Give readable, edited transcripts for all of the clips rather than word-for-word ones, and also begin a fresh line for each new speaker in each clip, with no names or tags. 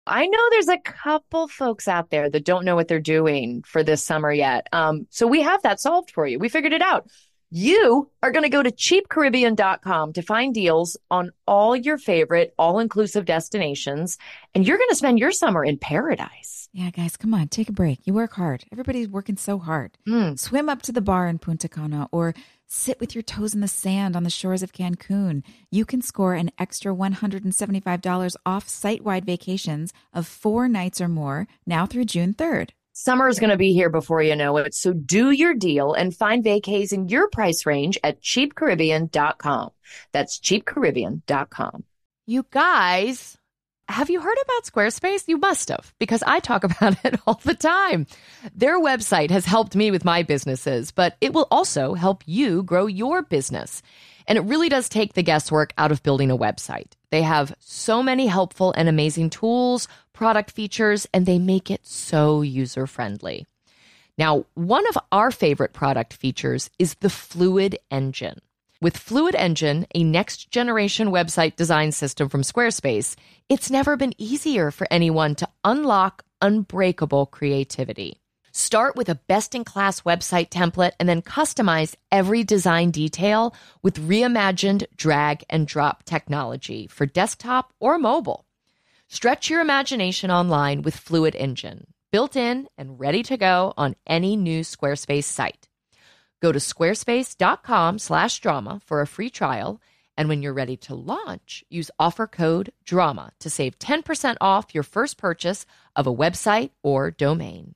I know there's a couple folks out there that don't know what they're doing for this summer yet. So we have that solved for you. We figured it out. You are going to go to cheapcaribbean.com to find deals on all your favorite all-inclusive destinations, and you're going to spend your summer in paradise.
Yeah, guys, come on, take a break. You work hard. Everybody's working so hard. Swim up to the bar in Punta Cana or sit with your toes in the sand on the shores of Cancun. You can score an extra $175 off site-wide vacations of 4 nights or more now through June 3rd.
Summer is going to be here before you know it, so do your deal and find vacays in your price range at cheapcaribbean.com. That's cheapcaribbean.com.
You guys, have you heard about Squarespace? You must have, because I talk about it all the time. Their website has helped me with my businesses, but it will also help you grow your business. And it really does take the guesswork out of building a website. They have so many helpful and amazing tools, product features, and they make it so user-friendly. Now, one of our favorite product features is the Fluid Engine. With Fluid Engine, a next-generation website design system from Squarespace, it's never been easier for anyone to unlock unbreakable creativity. Start with a best-in-class website template and then customize every design detail with reimagined drag-and-drop technology for desktop or mobile. Stretch your imagination online with Fluid Engine, built in and ready to go on any new Squarespace site. Go to squarespace.com/drama for a free trial, and when you're ready to launch, use offer code DRAMA to save 10% off your first purchase of a website or domain.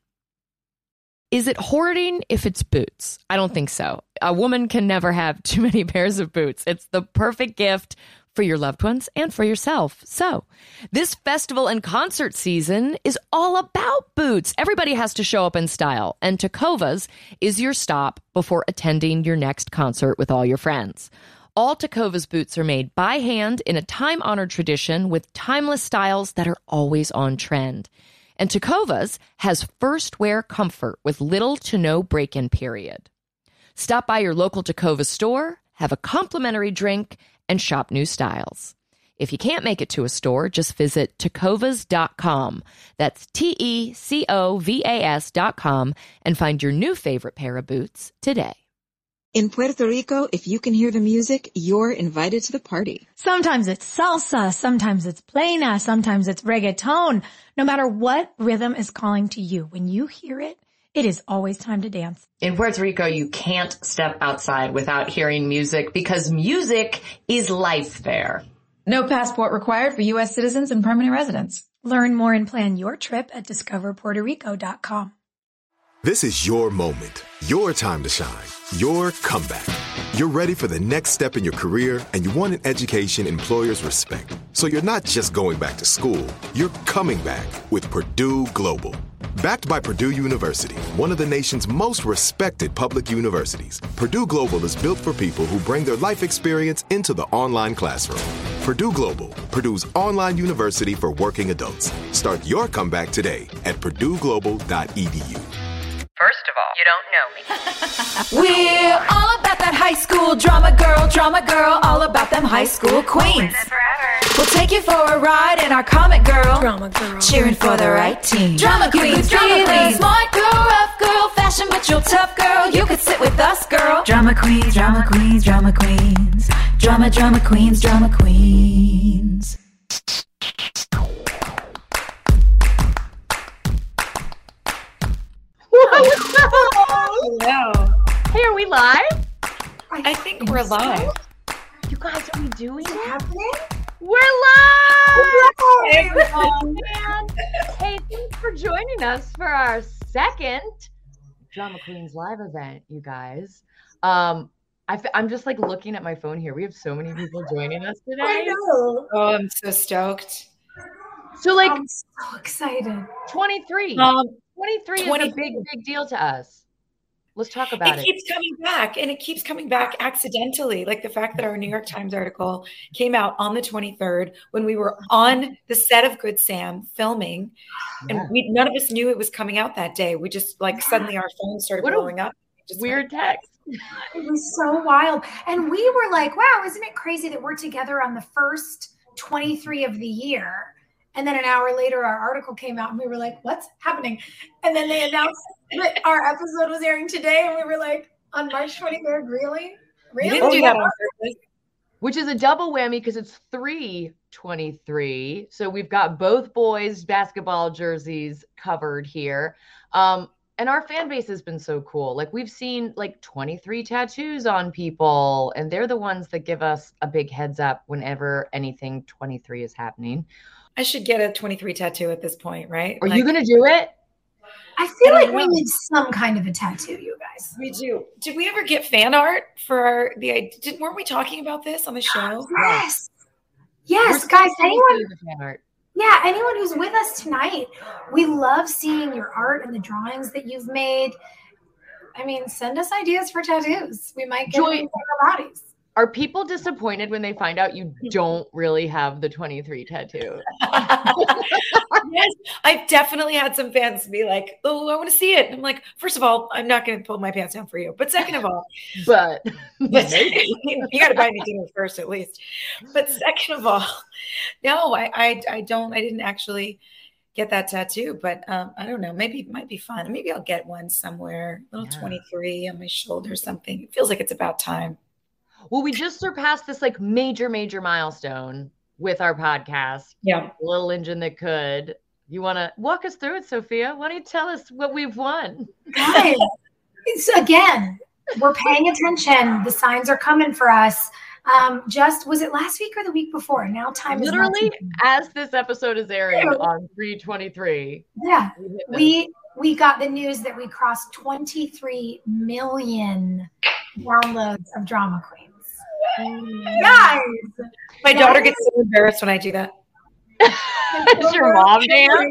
Is it hoarding if it's boots? I don't think so. A woman can never have too many pairs of boots. It's the perfect gift for your loved ones and for yourself. So, this festival and concert season is all about boots. Everybody has to show up in style, and Tecovas is your stop before attending your next concert with all your friends. All Tecovas boots are made by hand in a time-honored tradition with timeless styles that are always on trend. And Tecovas has first wear comfort with little to no break-in period. Stop by your local Tecovas store, have a complimentary drink, and shop new styles. If you can't make it to a store, just visit tecovas.com. That's TECOVAS.com and find your new favorite pair of boots today.
In Puerto Rico, if you can hear the music, you're invited to the party.
Sometimes it's salsa, sometimes it's plena, sometimes it's reggaeton. No matter what rhythm is calling to you, when you hear it, it is always time to dance.
In Puerto Rico, you can't step outside without hearing music because music is life there.
No passport required for U.S. citizens and permanent residents.
Learn more and plan your trip at discoverpuertorico.com.
This is your moment, your time to shine, your comeback. You're ready for the next step in your career, and you want an education employers respect. So you're not just going back to school, you're coming back with Purdue Global. Backed by Purdue University, one of the nation's most respected public universities, Purdue Global is built for people who bring their life experience into the online classroom. Purdue Global, Purdue's online university for working adults. Start your comeback today at purdueglobal.edu.
First of all, you don't know me.
We're all about that high school drama, girl, all about them high school queens. We'll take you for a ride in our comic girl,
Drama girl,
cheering for the right team.
Drama queens, drama queens.
Smart girl, rough girl, fashion but you're tough girl. You could sit with us, girl. Drama queens, drama queens, drama queens. Drama queens, drama queens.
Hello. Hey, are we live?
I think we're live.
You guys, are we doing it?
Happening?
We're live! Hey, thanks for joining us for our second Drama Queens live event, you guys. I'm just like looking at my phone here. We have so many people joining us today.
I know.
Oh, I'm so stoked.
So like
I'm so excited.
23. 23 is a big deal to us. Let's talk about it.
It keeps coming back, and it keeps coming back accidentally. Like the fact that our New York Times article came out on the 23rd when we were on the set of Good Sam filming, and none of us knew it was coming out that day. We just suddenly our phones started blowing up. Just
weird text.
It was so wild. And we were like, wow, isn't it crazy that we're together on the first 23 of the year? And then an hour later, our article came out and we were like, what's happening? And then they announced that our episode was airing today. And we were like, on March 23rd, really?
We didn't do that on purpose.
Which is a double whammy because it's 3/23. So we've got both boys basketball jerseys covered here. And our fan base has been so cool. Like we've seen like 23 tattoos on people, and they're the ones that give us a big heads up whenever anything 23 is happening.
I should get a 23 tattoo at this point, right?
Are you going to do it?
I feel like we need some kind of a tattoo, you guys.
We do. Did we ever get fan art for weren't we talking about this on the show?
Yes. Yes, guys, anyone who's with us tonight, we love seeing your art and the drawings that you've made. I mean, send us ideas for tattoos. We might get them in our bodies.
Are people disappointed when they find out you don't really have the 23 tattoo?
Yes, I've definitely had some fans be like, oh, I want to see it. I'm like, first of all, I'm not going to pull my pants down for you. But second of all,
you
got to buy me dinner first at least. But second of all, no, I didn't actually get that tattoo, but I don't know. Maybe it might be fun. Maybe I'll get one somewhere, little 23 on my shoulder or something. It feels like it's about time.
Well, we just surpassed this like major milestone with our podcast.
Yeah.
Little engine that could. You want to walk us through it, Sophia? Why don't you tell us what we've won?
Guys, again, we're paying attention. The signs are coming for us. Was it last week or the week before? Now time is
literally as this episode is airing on 3/23.
Yeah. We got the news that we crossed 23 million downloads of Drama Queens. Guys,
my daughter gets so embarrassed when I do that.
Is your mom Dan?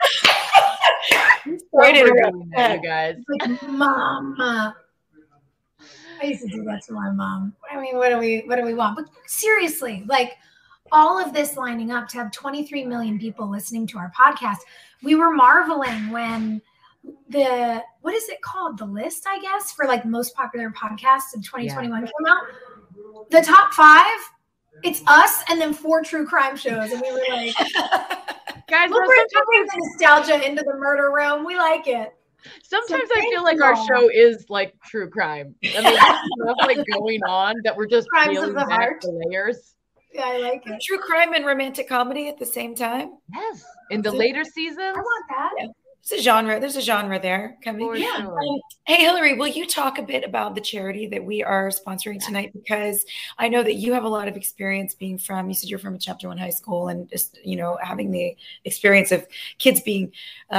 You guys. Like, Mom. I used to do that to my mom. I mean, what do we want? But seriously, like all of this lining up to have 23 million people listening to our podcast, we were marveling when what is it called? The list, I guess, for like most popular podcasts of 2021 came out. The top 5, it's us and then 4 true crime shows. And we were like,
guys,
we're bringing the nostalgia into the murder room. We like it.
Sometimes I feel like our show is like true crime. I mean, stuff like going on that we're just peeling back the layers.
Yeah, I like it.
True crime and romantic comedy at the same time.
Yes. In the later seasons.
I want that.
Yeah. There's a genre there coming.
Yeah.
Hey, Hillary, will you talk a bit about the charity that we are sponsoring tonight? Because I know that you have a lot of experience you said you're from a Chapter 1 high school and just, having the experience of kids being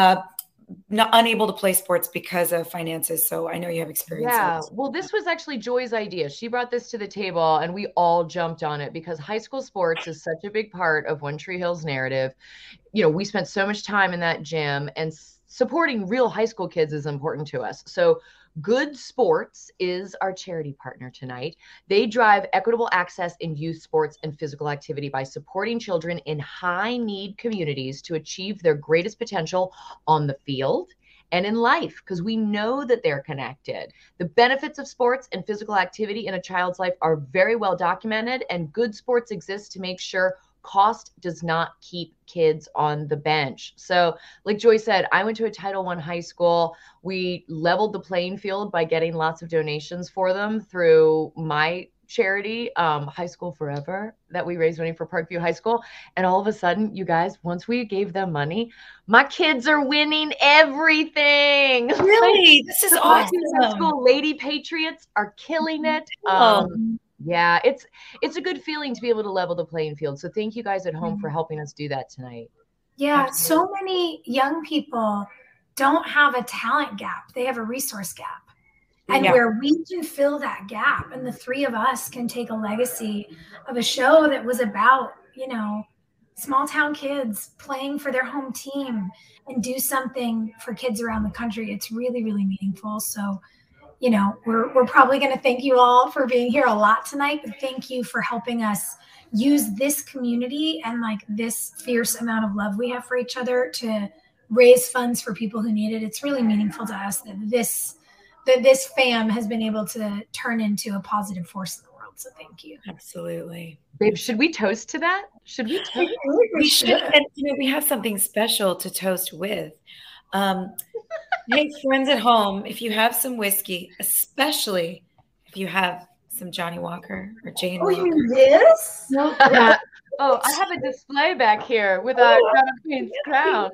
unable to play sports because of finances. So I know you have experience.
Yeah. Well, this was actually Joy's idea. She brought this to the table and we all jumped on it because high school sports is such a big part of One Tree Hill's narrative. We spent so much time in that gym, and supporting real high school kids is important to us. So Good Sports is our charity partner tonight. They drive equitable access in youth sports and physical activity by supporting children in high-need communities to achieve their greatest potential on the field and in life, because we know that they're connected. The benefits of sports and physical activity in a child's life are very well documented, and Good Sports exists to make sure cost does not keep kids on the bench. So like Joy said, I went to a Title I high school. We leveled the playing field by getting lots of donations for them through my charity, High School Forever, that we raised money for Parkview High School. And all of a sudden, you guys, once we gave them money, my kids are winning everything.
Really? This is awesome.
High school Lady Patriots are killing it. Yeah, it's a good feeling to be able to level the playing field. So thank you guys at home for helping us do that tonight.
Yeah, absolutely. So many young people don't have a talent gap. They have a resource gap. And where we can fill that gap, and the 3 of us can take a legacy of a show that was about, small town kids playing for their home team and do something for kids around the country. It's really, really meaningful. So we're probably going to thank you all for being here a lot tonight, but thank you for helping us use this community and like this fierce amount of love we have for each other to raise funds for people who need it. It's really meaningful to us that this fam has been able to turn into a positive force in the world. So thank you.
Absolutely.
Babe, should we toast to that? Should we toast?
We should. And we have something special to toast with. Hey, friends at home, if you have some whiskey, especially if you have some Johnny Walker or Jane Walker.
Yes?
Oh, I have a display back here with a Drama Queen's crown.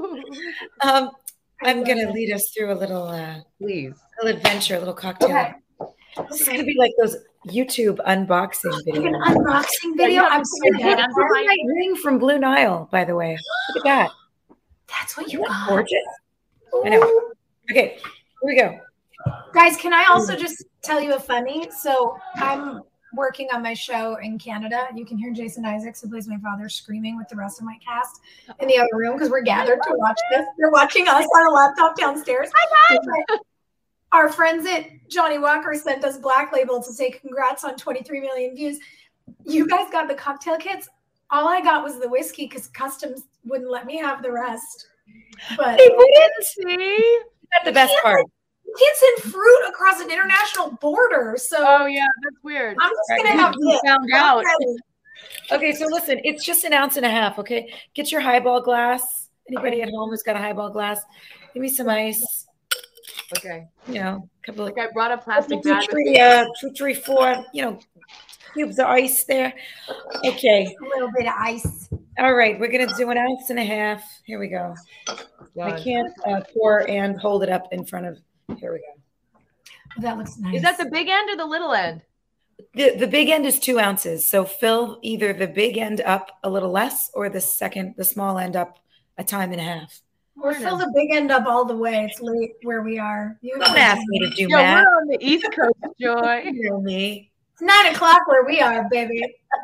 I'm going to lead us through a little,
please,
a little adventure, a little cocktail. Okay. This is going to be like those YouTube unboxing videos.
An unboxing video? I'm so
That's my ring from Blue Nile, by the way. Look at that.
That's what you got.
Gorgeous. I know. Okay, here we go.
Guys, can I also just tell you a funny? So I'm working on my show in Canada. You can hear Jason Isaacs, who plays my father, screaming with the rest of my cast in the other room because we're gathered to watch this. They're watching us on a laptop downstairs. Hi, guys. Our friends at Johnny Walker sent us Black Label to say congrats on 23 million views. You guys got the cocktail kits. All I got was the whiskey because Customs wouldn't let me have the rest. But
they wouldn't see. That's the best part.
You can't send fruit across an international border. So
yeah, that's weird.
I'm just gonna have to
found out.
Okay, so listen, it's just 1.5 ounces. Okay, get your highball glass. Anybody at home who's got a highball glass? Give me some ice.
Okay.
You know, a couple of.
I brought a plastic bag.
2, 3, 4. Cubes of ice there. Okay.
A little bit of ice.
All right, we're gonna do 1.5 ounces. Here we go. I can't pour and hold it up in front of. Here we go.
That looks nice.
Is that the big end or the little end?
The big end is 2 ounces. So fill either the big end up a little less or the small end up 1.5 times.
Or fill the big end up all the way. It's late where we are. You
don't ask me to do math.
We're on the East Coast, Joy.
You know me.
It's 9 o'clock where we are, baby.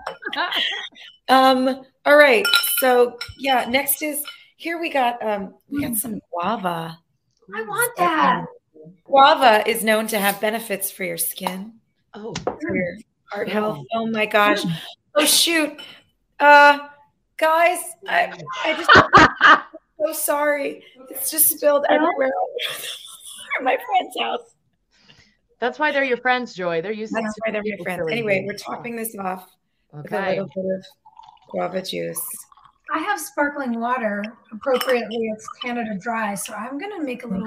All right. So yeah, next is here we got some guava.
I want that.
Guava is known to have benefits for your skin.
Oh,
for your heart health. Oh my gosh. Oh shoot. Guys, I just I'm so sorry. It's just spilled everywhere at my friend's house.
That's why they're your friends, Joy. They're used.
That's why they're my friends. Anyway, we're topping this off with a little bit of guava juice.
I have sparkling water. Appropriately, it's Canada Dry, so I'm gonna make a little.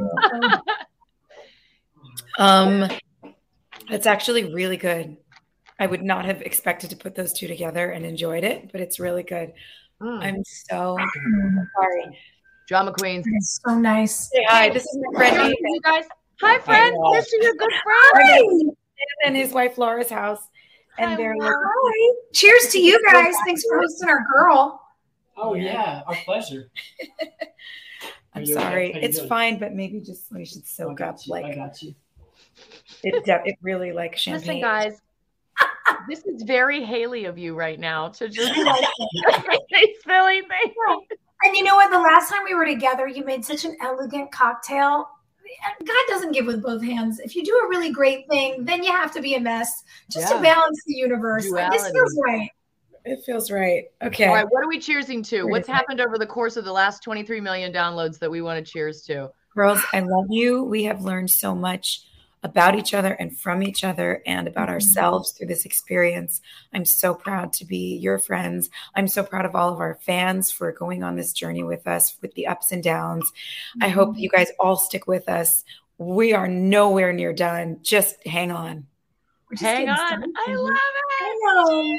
It's actually really good. I would not have expected to put those two together and enjoyed it, but it's really good. I'm so sorry.
Drama Queens.
It's so nice.
Say hi. This is my friend.
You guys. Hi, friend. This is your good
friend. Hi. And his wife Laura's house. And they're like,
hi. Cheers to you guys. Thanks for hosting our girl.
Oh yeah, our pleasure.
I'm sorry. It's fine, but maybe just we should soak up. Like
I got you.
It really like champagne.
Listen, guys. This is very Haley of you right now to just say silly things.
And you know what? The last time we were together, you made such an elegant cocktail. God doesn't give with both hands. If you do a really great thing, then you have to be a mess just to balance the universe. Like, this feels right.
It feels right. Okay.
All right. What are we cheersing to? What's happened over the course of the last 23 million downloads that we want to cheers to?
Girls, I love you. We have learned so much about each other and from each other and about ourselves through this experience. I'm so proud to be your friends. I'm so proud of all of our fans for going on this journey with us with the ups and downs. I hope you guys all stick with us. We are nowhere near done. Just hang on.
Hang on. I love it.
I know.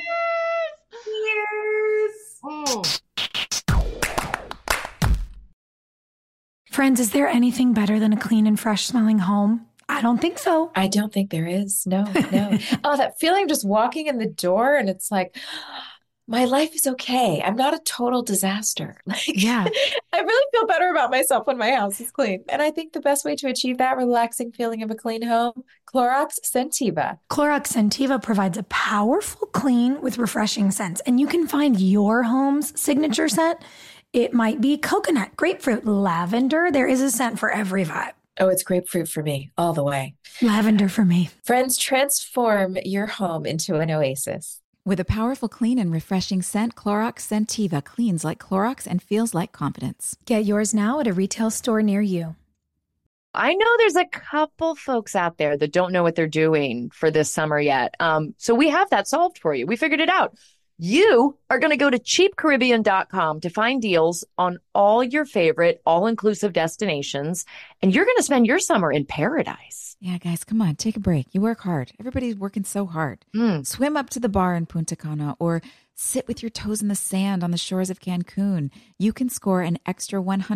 Cheers.
Friends, is there anything better than a clean and fresh smelling home? I don't think so.
I don't think there is. No. Oh, that feeling of just walking in the door and it's like, my life is okay. I'm not a total disaster.
Yeah.
I really feel better about myself when my house is clean. And I think the best way to achieve that relaxing feeling of a clean home, Clorox Scentiva.
Clorox Scentiva provides a powerful clean with refreshing scents. And you can find your home's signature scent. It might be coconut, grapefruit, lavender. There is a scent for every vibe.
Oh, it's grapefruit for me, all the way.
Lavender for me.
Friends, transform your home into an oasis.
With a powerful, clean, and refreshing scent, Clorox Scentiva cleans like Clorox and feels like confidence.
Get yours now at a retail store near you.
I know there's a couple folks out there that don't know what they're doing for this summer yet. So we have that solved for you. We figured it out. You are going to go to cheapcaribbean.com to find deals on all your favorite all-inclusive destinations, and you're going to spend your summer in paradise.
Yeah, guys, come on, take a break. You work hard. Everybody's working so hard. Swim up to the bar in Punta Cana or sit with your toes in the sand on the shores of Cancun. You can score an extra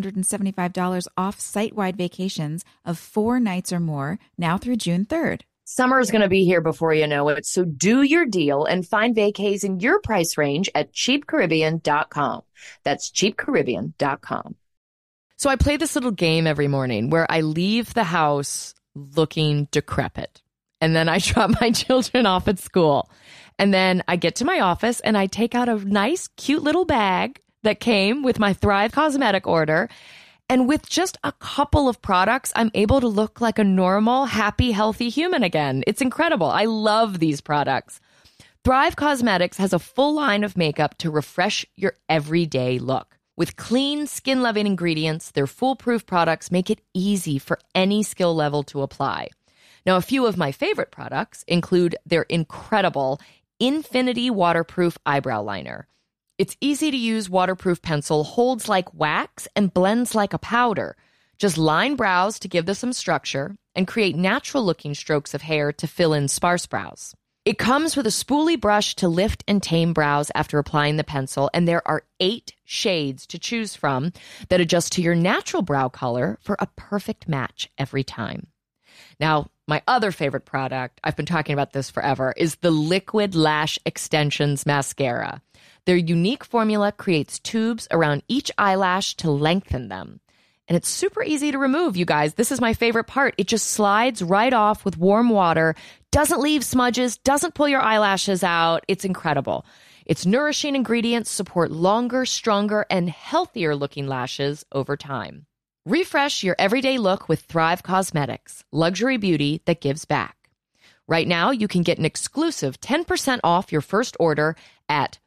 $175 off site-wide vacations of 4 nights or more now through June 3rd.
Summer is going to be here before you know it, so do your deal and find vacays in your price range at cheapcaribbean.com. That's cheapcaribbean.com.
So I play this little game every morning where I leave the house looking decrepit, and then I drop my children off at school. And then I get to my office and I take out a nice, cute little bag that came with my Thrive Causemetic order. And with just a couple of products, I'm able to look like a normal, happy, healthy human again. It's incredible. I love these products. Thrive Causemetics has a full line of makeup to refresh your everyday look. With clean, skin-loving ingredients, their foolproof products make it easy for any skill level to apply. Now, a few of my favorite products include their incredible Infinity Waterproof Eyebrow Liner. Its easy-to-use waterproof pencil holds like wax and blends like a powder. Just line brows to give them some structure and create natural-looking strokes of hair to fill in sparse brows. It comes with a spoolie brush to lift and tame brows after applying the pencil, and there are 8 shades to choose from that adjust to your natural brow color for a perfect match every time. Now, my other favorite product, I've been talking about this forever, is the Liquid Lash Extensions Mascara. Their unique formula creates tubes around each eyelash to lengthen them. And it's super easy to remove, you guys. This is my favorite part. It just slides right off with warm water, doesn't leave smudges, doesn't pull your eyelashes out. It's incredible. Its nourishing ingredients support longer, stronger, and healthier looking lashes over time. Refresh your everyday look with Thrive Causemetics, luxury beauty that gives back. Right now, you can get an exclusive 10% off your first order at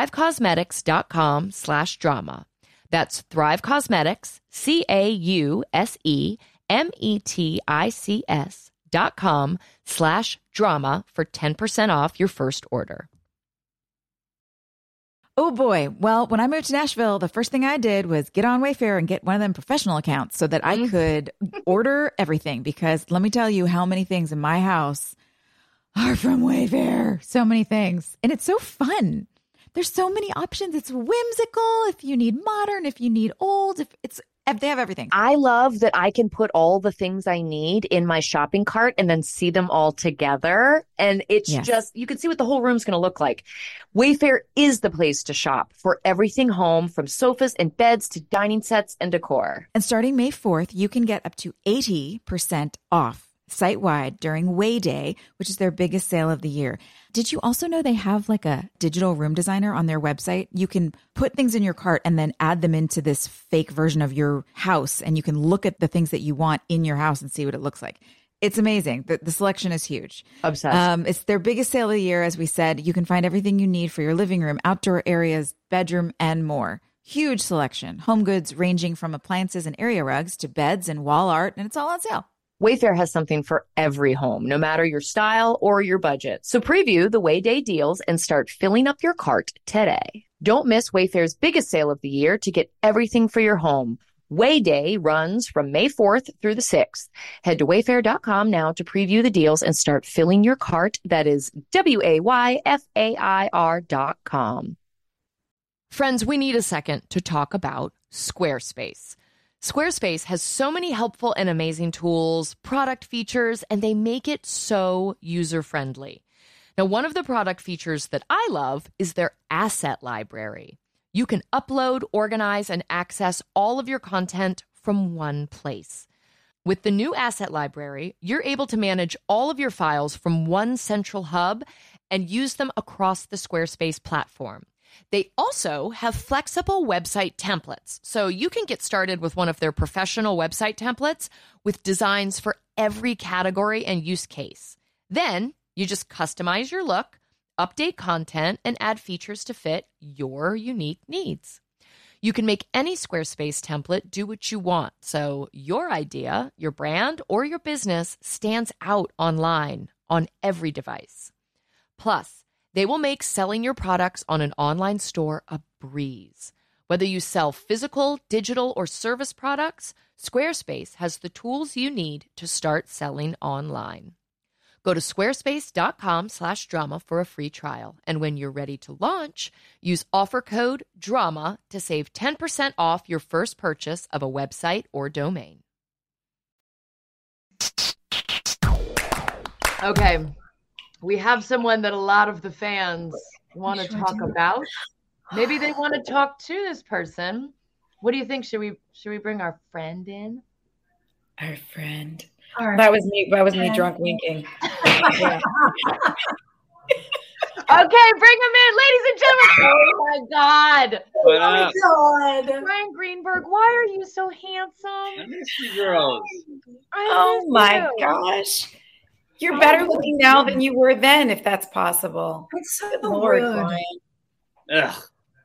thrivecausemetics.com/drama. That's Thrive Causemetics, CAUSEMETICS.com/drama for 10% off your first order.
Oh boy. Well, when I moved to Nashville, the first thing I did was get on Wayfair and get one of them professional accounts so that I could order everything, because let me tell you how many things in my house are from Wayfair. So many things. And it's so fun. There's so many options. It's whimsical. If you need modern, if you need old, they have everything.
I love that I can put all the things I need in my shopping cart and then see them all together. And it's just, you can see what the whole room's going to look like. Wayfair is the place to shop for everything home, from sofas and beds to dining sets and decor.
And starting May 4th, you can get up to 80% off site-wide during Way Day, which is their biggest sale of the year. Did you also know they have like a digital room designer on their website? You can put things in your cart and then add them into this fake version of your house, and you can look at the things that you want in your house and see what it looks like. It's amazing. The selection is huge.
Obsessed.
It's their biggest sale of the year, as we said. You can find everything you need for your living room, outdoor areas, bedroom, and more. Huge selection. Home goods ranging from appliances and area rugs to beds and wall art, and it's all on sale.
Wayfair has something for every home, no matter your style or your budget. So preview the Way Day deals and start filling up your cart today. Don't miss Wayfair's biggest sale of the year to get everything for your home. Way Day runs from May 4th through the 6th. Head to wayfair.com now to preview the deals and start filling your cart. That is WAYFAIR.com.
Friends, we need a second to talk about Squarespace. Squarespace has so many helpful and amazing tools, product features, and they make it so user-friendly. Now, one of the product features that I love is their asset library. You can upload, organize, and access all of your content from one place. With the new asset library, you're able to manage all of your files from one central hub and use them across the Squarespace platform. They also have flexible website templates, so you can get started with one of their professional website templates with designs for every category and use case. Then you just customize your look, update content, and add features to fit your unique needs. You can make any Squarespace template do what you want, so your idea, your brand, or your business stands out online on every device. Plus, they will make selling your products on an online store a breeze. Whether you sell physical, digital, or service products, Squarespace has the tools you need to start selling online. Go to squarespace.com/drama for a free trial. And when you're ready to launch, use offer code DRAMA to save 10% off your first purchase of a website or domain.
Okay. We have someone that a lot of the fans want to talk about. Maybe they want to talk to this person. What do you think? Should we bring our friend in?
Our friend. That was me. That was me drunk winking.
Okay, bring him in, ladies and gentlemen. Oh my God.
What up?
God.
Brian Greenberg, why are you so handsome?
I miss you girls.
Oh my gosh. You're better looking now than you were then, if that's possible.
It's so
Good Lord,
rude.
Brian.
Ugh.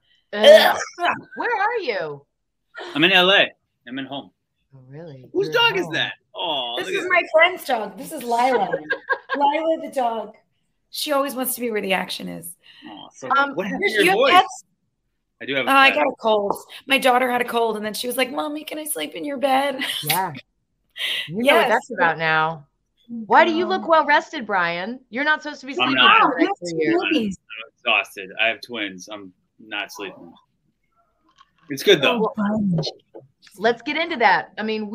Where are you?
I'm in LA. I'm in home.
Oh, really?
Whose dog is that? Oh,
This is my friend's dog. This is Lila. Lila the dog. She always wants to be where the action is.
Oh, so what happened to
you
your
have
voice?
pets?
I do have a
I
pet.
got a cold. My daughter had a cold, and then she was like, "Mommy, can I sleep in your bed?"
Yeah. You know what that's about now. Why do you look well rested, Brian? You're not supposed to be
I'm
sleeping
not.
for the next 3 years.
I'm exhausted. I have twins. I'm not sleeping. It's good though.
Let's get into that. I mean,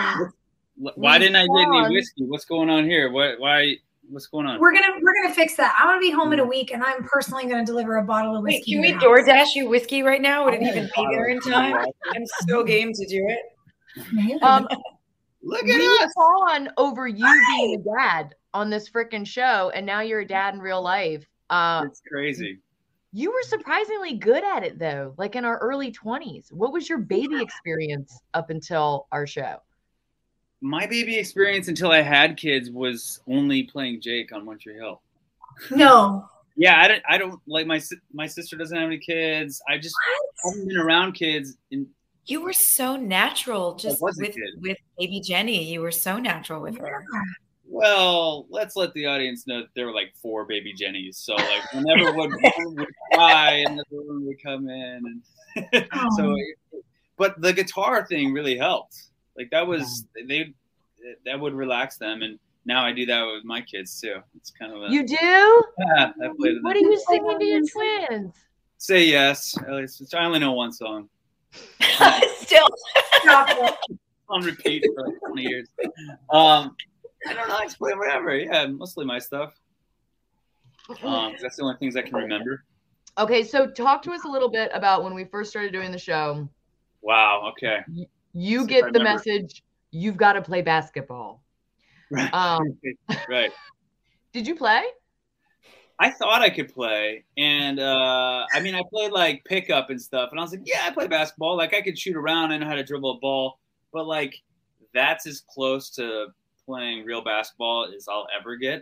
Why didn't I get any whiskey? What's going on here? What's going on?
We're gonna fix that. I'm gonna be home in a week, and I'm personally gonna deliver a bottle of whiskey.
Wait, can we
to your house.
DoorDash you whiskey right now? Would it even be there in time? I'm so game to do it.
Look
we
at us.
on over you being a dad on this freaking show, and now you're a dad in real life.
It's crazy.
You were surprisingly good at it, though, like in our early 20s. What was your baby experience up until our show?
My baby experience until I had kids was only playing Jake on One Tree Hill.
No.
Yeah, I don't like my sister doesn't have any kids. I just haven't been around kids.
You were so natural just
was a
with
kid.
baby Jenny. You were so natural with her.
Well, let's let the audience know that there were like 4 baby Jennies. So like whenever one would cry, another one would come in, and so. But the guitar thing really helped. Like that was that would relax them, and now I do that with my kids too. It's kind of
You do?
Yeah, I played with
What
them.
are you singing to your twins?
Say yes. At least I only know one song.
Still
on repeat for like 20 years. I don't know. I just play whatever. Yeah, mostly my stuff. That's the only things I can remember.
Okay, so talk to us a little bit about when we first started doing the show.
Wow. Okay.
You get the message. You've got to play basketball.
Right. Right.
Did you play?
I thought I could play, and I mean, I played like pickup and stuff, and I was like, yeah, I play basketball. Like I could shoot around, I know how to dribble a ball, but like that's as close to playing real basketball as I'll ever get.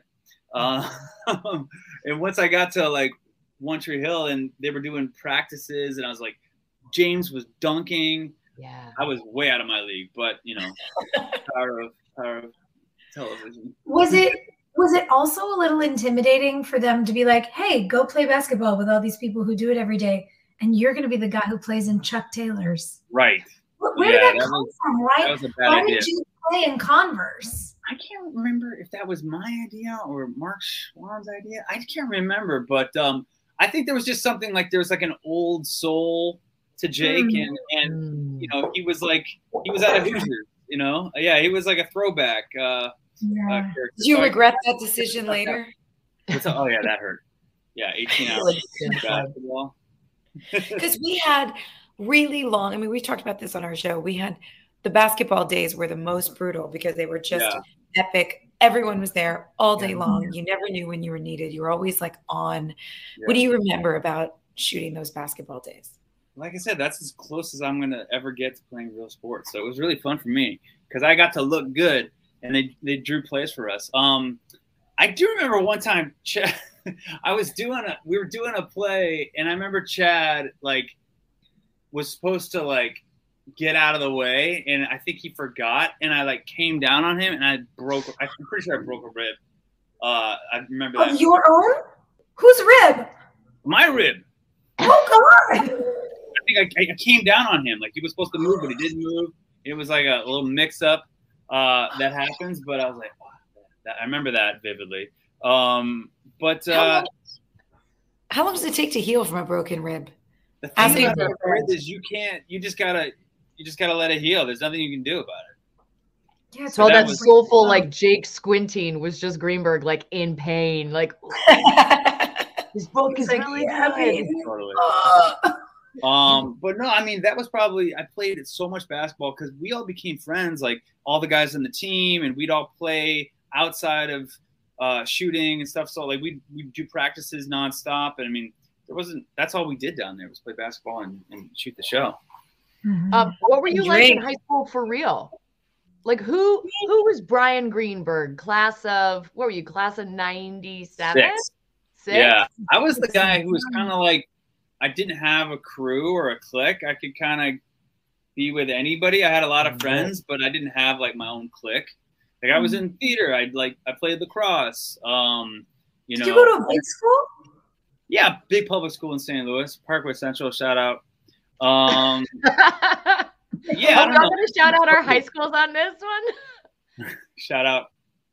And once I got to like One Tree Hill, and they were doing practices, and I was like, James was dunking.
Yeah,
I was way out of my league, but you know, power of television.
Was it also a little intimidating for them to be like, hey, go play basketball with all these people who do it every day, and you're going to be the guy who plays in Chuck Taylors?
Right.
Where did that come from, right?
That was a bad
Why
idea.
did you play in Converse?
I can't remember if that was my idea or Mark Schwann's idea. I can't remember, but I think there was just something like there was like an old soul to Jake, and you know he was out of Hoosiers, you know. Yeah, he was like a throwback.
Did you regret that decision later?
Oh yeah, that hurt. Yeah, 18 hours basketball.
Because we had really long. I mean, we talked about this on our show. We had the basketball days were the most brutal because they were just epic. Everyone was there all day long. You never knew when you were needed. You were always like on. What do you remember about shooting those basketball days?
Like I said, that's as close as I'm going to ever get to playing real sports. So it was really fun for me because I got to look good, and they drew plays for us. I do remember one time, Chad, we were doing a play, and I remember Chad, like, was supposed to like get out of the way, and I think he forgot, and I like came down on him, and I'm pretty sure I broke a rib. I remember that.
Of your own? Whose rib?
My rib.
Oh God!
I think I came down on him. Like he was supposed to move, but he didn't move. It was like a little mix-up that happens. But I was like, wow, I remember that vividly. But
how long does it take to heal from a broken rib?
The thing about a rib is you just gotta let it heal. There's nothing you can do about it.
Yeah, so that soulful like Jake squinting was just Greenberg like in pain, like his book is really good.
Totally. But no, I mean that was probably I played so much basketball because we all became friends, like all the guys in the team, and we'd all play outside of shooting and stuff. So like we do practices nonstop, and I mean that's all we did down there was play basketball and shoot the show.
What were you like in high school for real? Like who was Brian Greenberg? Class of 97?
Six. Yeah, I was the guy who was kind of like I didn't have a crew or a clique. I could kind of be with anybody. I had a lot of friends, but I didn't have like my own clique. Like I was in theater. I played lacrosse.
Did you go to a big school?
Yeah, big public school in St. Louis, Parkway Central. Shout out.
Yeah, I'm going to shout out our high schools on this one.
Shout out.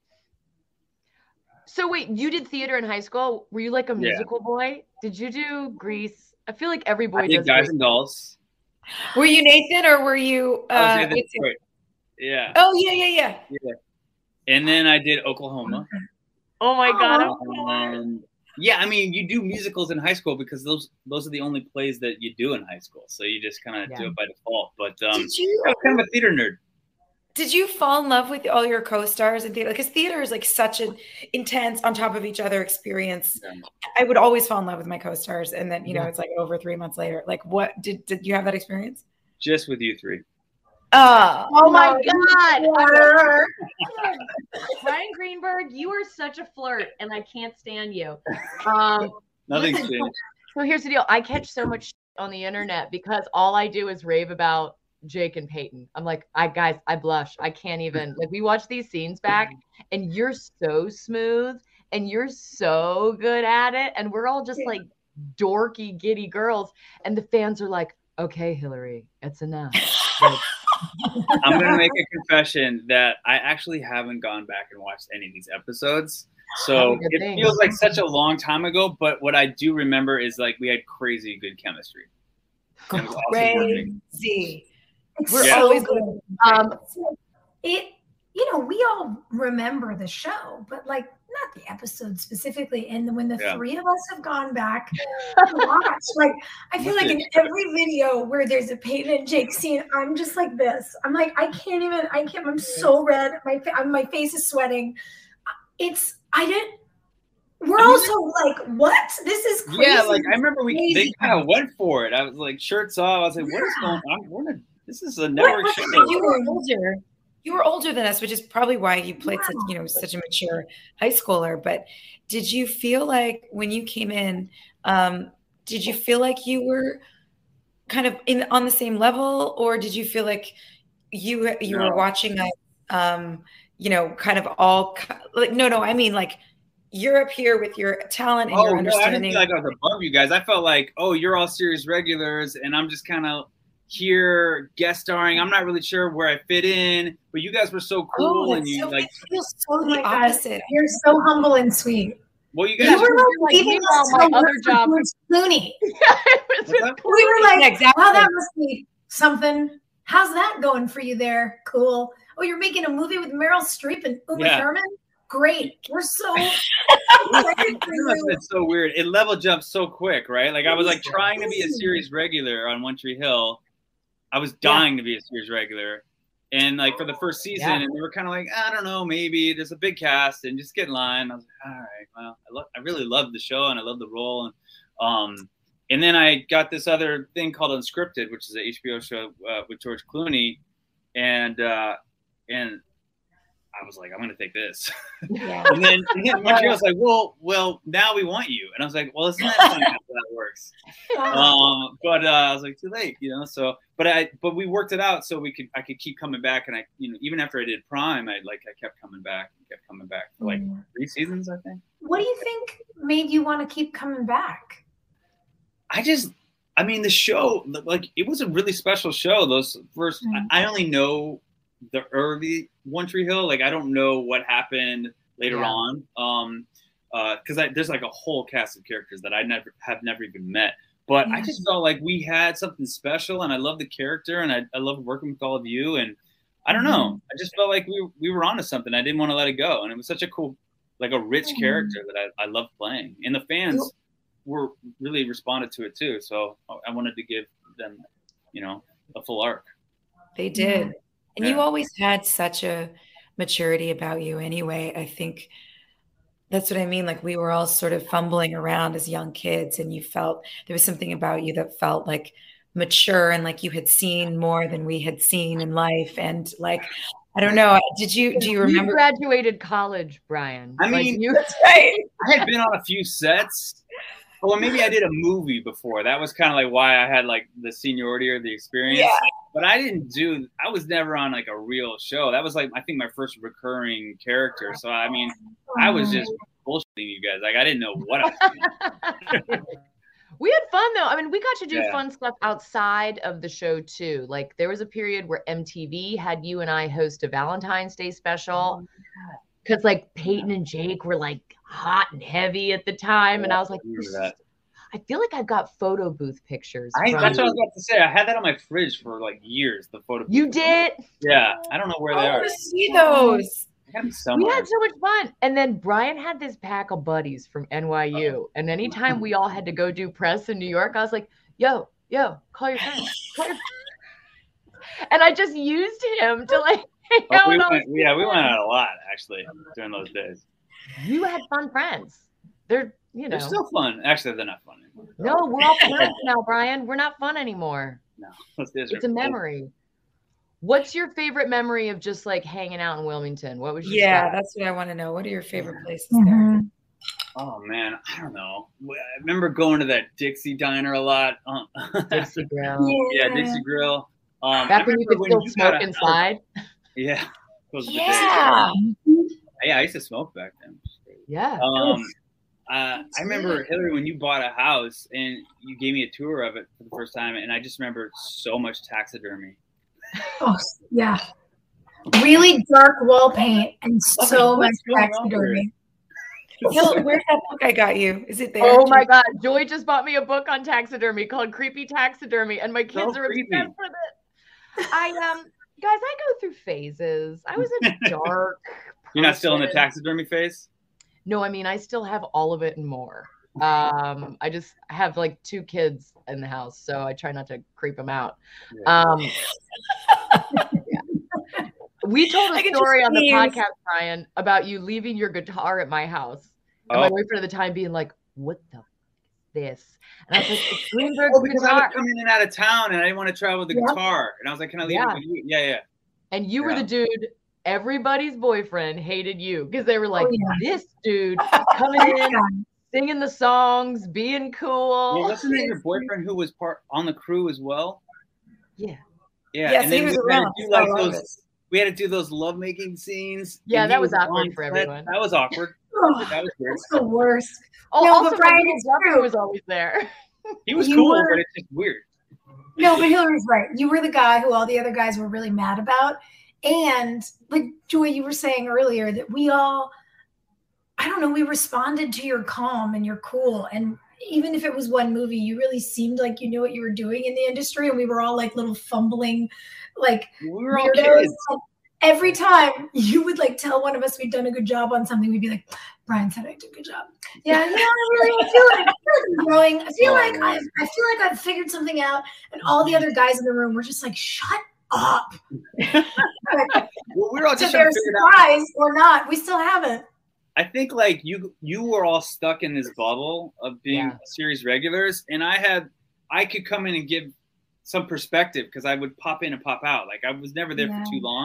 So wait, you did theater in high school? Were you like a musical boy? Did you do Grease? I feel like every boy does.
Guys and Dolls.
Were you Nathan or were you?
I was Nathan. Yeah.
Oh yeah.
And then I did Oklahoma.
Oh my God.
Yeah, I mean, you do musicals in high school because those are the only plays that you do in high school. So you just kind of do it by default. But I was kind of a theater nerd.
Did you fall in love with all your co-stars in theater? Because theater is like such an intense, on top of each other experience. Yeah. I would always fall in love with my co-stars, and then it's like over 3 months later. Like, what did you have that experience?
Just with you three.
Oh my God! Brian Greenberg, you are such a flirt, and I can't stand you.
Nothing's changed.
So here's the deal: I catch so much shit on the internet because all I do is rave about Jake and Peyton. I'm like, I blush. I can't even. Like, we watch these scenes back, and you're so smooth, and you're so good at it, and we're all just like dorky, giddy girls, and the fans are like, "Okay, Hillary, it's enough." Like,
I'm going to make a confession that I actually haven't gone back and watched any of these episodes. So it feels like such a long time ago, but what I do remember is like we had crazy good chemistry.
Crazy.
We're always good. We all remember the show, but like not the episode specifically. And when the three of us have gone back to watch, like I feel like in every video where there's a Peyton and Jake scene, I'm just like this. I'm like, I'm so red. My face is sweating. We're also like, what? This is crazy.
Yeah, like I remember they kind of went for it. I was like, shirts off. I was like, what is going on? This is a network show.
You were older than us, which is probably why you played such a mature high schooler. But did you feel like when you came in, did you feel like you were kind of on the same level, or did you feel like you were watching us, kind of all like no, I mean like you're up here with your talent and your understanding.
I didn't feel like I was above you guys. I felt like, you're all series regulars, and I'm just kind of here guest starring. I'm not really sure where I fit in, but you guys were so cool, and you like
feels so the opposite.
You're so humble and sweet.
Well, you guys
were like even my other job was Clooney. We were like, wow, that must be something. How's that going for you there? Cool. Oh, you're making a movie with Meryl Streep and Uma Thurman? Great. We're so
it's so weird. It level jumps so quick, right? Like I was like trying to be a series regular on One Tree Hill. I was dying to be a series regular. And like for the first season, and they were kind of like, I don't know, maybe there's a big cast and just get in line. I was like, all right, well, I really loved the show and I loved the role. And then I got this other thing called Unscripted, which is an HBO show with George Clooney. And I was like, I'm gonna take this.
Yeah.
and then Montreal's like, well, now we want you. And I was like, well, isn't that funny how that works? But I was like, too late, you know. So, but we worked it out so I could keep coming back, and even after I did Prime, I kept coming back for like 3 seasons, I think.
What do you think made you want to keep coming back?
The show, like, it was a really special show. Those first, I only know the early One Tree Hill. Like, I don't know what happened later on. Because there's like a whole cast of characters that I have never even met. But I just felt like we had something special, and I love the character, and I love working with all of you. And I don't know, I just felt like we were onto something. I didn't want to let it go, and it was such a cool, like a rich character that I loved playing, and the fans were really responded to it too. So I wanted to give them, a full arc.
They did. And you always had such a maturity about you anyway. I think that's what I mean. Like, we were all sort of fumbling around as young kids, and you felt there was something about you that felt like mature, and like you had seen more than we had seen in life. And like, I don't know. Do you remember?
You graduated college, Brian.
I mean,
that's right.
I had been on a few sets. Well, maybe I did a movie before. That was kind of like why I had like the seniority or the experience. Yeah. But I was never on like a real show. That was like, I think, my first recurring character. So, I mean, I was just bullshitting you guys. Like, I didn't know what I was doing.
We had fun though. I mean, we got to do fun stuff outside of the show too. Like, there was a period where MTV had you and I host a Valentine's Day special. Because like Peyton and Jake were like hot and heavy at the time. And I was like, I feel like I've got photo booth pictures.
That's what I was about to say. I had that on my fridge for like years, the photo booth.
You did?
Yeah. I don't know where they are.
I want to see those.
We had so much fun. And then Brian had this pack of buddies from NYU. And anytime we all had to go do press in New York, I was like, yo, call your friends. And I just used him to like,
we went out a lot actually during those days.
You had fun friends. They're
still fun. Actually, they're not fun anymore.
No, we're all parents now, Brian. We're not fun anymore.
No,
it's a memory. What's your favorite memory of just like hanging out in Wilmington? What was your
spot? That's what I want to know. What are your favorite places there?
Oh man, I don't know. I remember going to that Dixie Diner a lot.
Dixie Grill.
Yeah, Dixie Grill.
Back when you could still smoke inside.
Yeah.
Yeah.
Yeah, I used to smoke back then.
Yeah.
I remember, Hillary, when you bought a house and you gave me a tour of it for the first time, and I just remember so much taxidermy.
Oh, yeah. Really dark wall paint and so much taxidermy.
Where's that book I got you? Is it there?
Oh my God. Joy just bought me a book on taxidermy called Creepy Taxidermy, and my kids are obsessed with it. Guys, I go through phases. I was a dark
You're not still in the taxidermy phase?
No, I mean, I still have all of it and more. I just have like 2 kids in the house, so I try not to creep them out. We told a story on the podcast, Brian, about you leaving your guitar at my house. And my boyfriend at the time being like, what the f- is this? And I was like, it's Greenberg's
because
guitar.
I was coming in and out of town and I didn't want to travel with the guitar. And I was like, can I leave it with you? Yeah.
And you were the dude, everybody's boyfriend hated you because they were like, this dude coming in, singing the songs, being cool.
Well, wasn't it your boyfriend who was part on the crew as well?
Yeah.
Yes,
and
he was around.
We had to do those lovemaking scenes.
Yeah, that was awkward for everyone.
That was awkward. That was weird.
That's the worst.
Oh, no, also, Brian was always there.
He was cool, but it's just weird.
No, but Hillary's right. You were the guy who all the other guys were really mad about. And like Joy, you were saying earlier that we all, I don't know, we responded to your calm and your cool. And even if it was one movie, you really seemed like you knew what you were doing in the industry. And we were all like little fumbling, like
we were all kids.
Every time you would like tell one of us we'd done a good job on something, we'd be like, Brian said I did a good job. Yeah, I really feel like I'm growing. I feel like I've figured something out. And all the other guys in the room were just like, shut up.
Well, we're all just
to their surprise or not, we still haven't.
I think like you were all stuck in this bubble of being series regulars, and I could come in and give some perspective because I would pop in and pop out. Like I was never there for too long,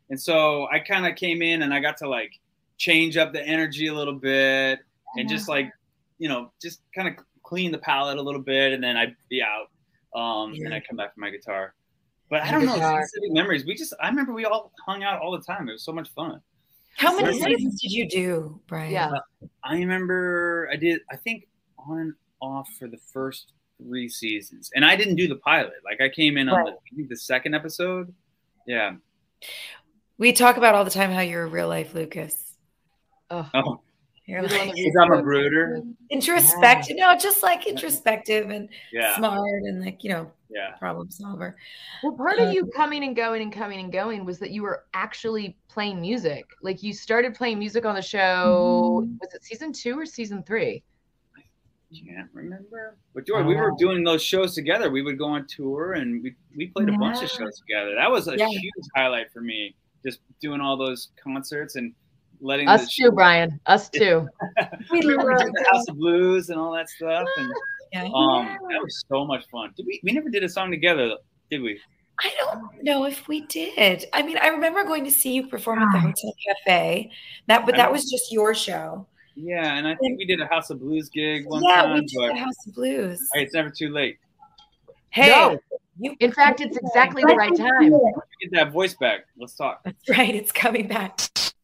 And so I kind of came in and I got to like change up the energy a little bit and just like, just kind of clean the palette a little bit. And then I'd be out. And I'd come back for my guitar. But I don't know, specific memories. I remember we all hung out all the time. It was so much fun.
How many seasons did you do, Brian?
Yeah.
I remember I think on and off for the first 3 seasons. And I didn't do the pilot. Like I came in on the second episode. Yeah.
We talk about all the time how you're a real life Lucas.
Oh.
You're like,
I'm a brooder.
Introspective. No, just like introspective and smart and like, problem solver.
Well, part of you coming and going was that you were actually playing music. Like you started playing music on the show. Was it season 2 or season 3?
I can't remember. But Joy, we were doing those shows together. We would go on tour and we played a bunch of shows together. That was a huge highlight for me. Just doing all those concerts and letting
us too, Brian. Us too.
we did the House of Blues and all that stuff, and that was so much fun. We never did a song together, did we?
I don't know if we did. I mean, I remember going to see you perform at the Hotel Cafe. But that was just your show.
Yeah, and I think we did a House of Blues gig one time.
Yeah, we did a House of Blues.
Hey, it's never too late.
Hey.
No. In fact, it's exactly the right time.
Get that voice back. Let's talk.
That's right. It's coming back.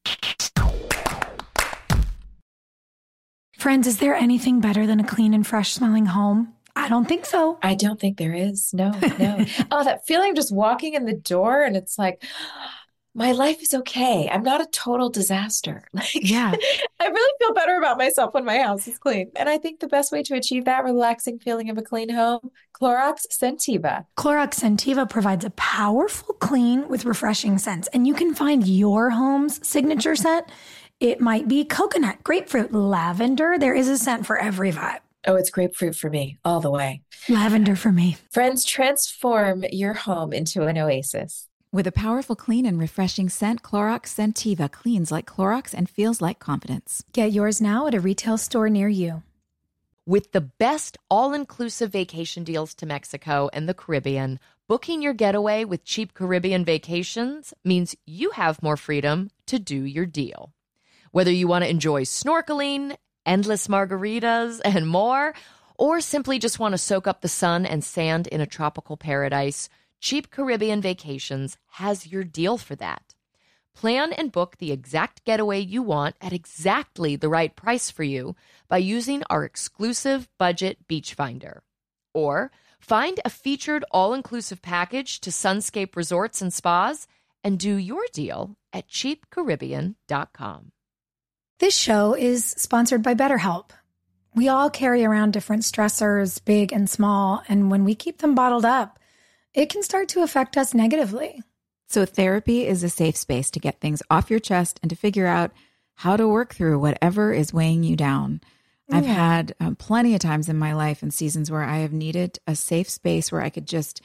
Friends, is there anything better than a clean and fresh smelling home? I don't think so.
I don't think there is. No. Oh, that feeling of just walking in the door and it's like, my life is okay. I'm not a total disaster. I really feel better about myself when my house is clean. And I think the best way to achieve that relaxing feeling of a clean home, Clorox Scentiva.
Clorox Scentiva provides a powerful clean with refreshing scents. And you can find your home's signature scent. It might be coconut, grapefruit, lavender. There is a scent for every vibe.
Oh, it's grapefruit for me, all the way.
Lavender for me.
Friends, transform your home into an oasis.
With a powerful, clean, and refreshing scent, Clorox Scentiva cleans like Clorox and feels like confidence.
Get yours now at a retail store near you.
With the best all-inclusive vacation deals to Mexico and the Caribbean, booking your getaway with Cheap Caribbean Vacations means you have more freedom to do your deal. Whether you want to enjoy snorkeling, endless margaritas, and more, or simply just want to soak up the sun and sand in a tropical paradise, Cheap Caribbean Vacations has your deal for that. Plan and book the exact getaway you want at exactly the right price for you by using our exclusive budget beach finder. Or find a featured all-inclusive package to Sunscape Resorts and Spas and do your deal at cheapcaribbean.com.
This show is sponsored by BetterHelp. We all carry around different stressors, big and small, and when we keep them bottled up, it can start to affect us negatively.
So therapy is a safe space to get things off your chest and to figure out how to work through whatever is weighing you down. I've had plenty of times in my life and seasons where I have needed a safe space where I could just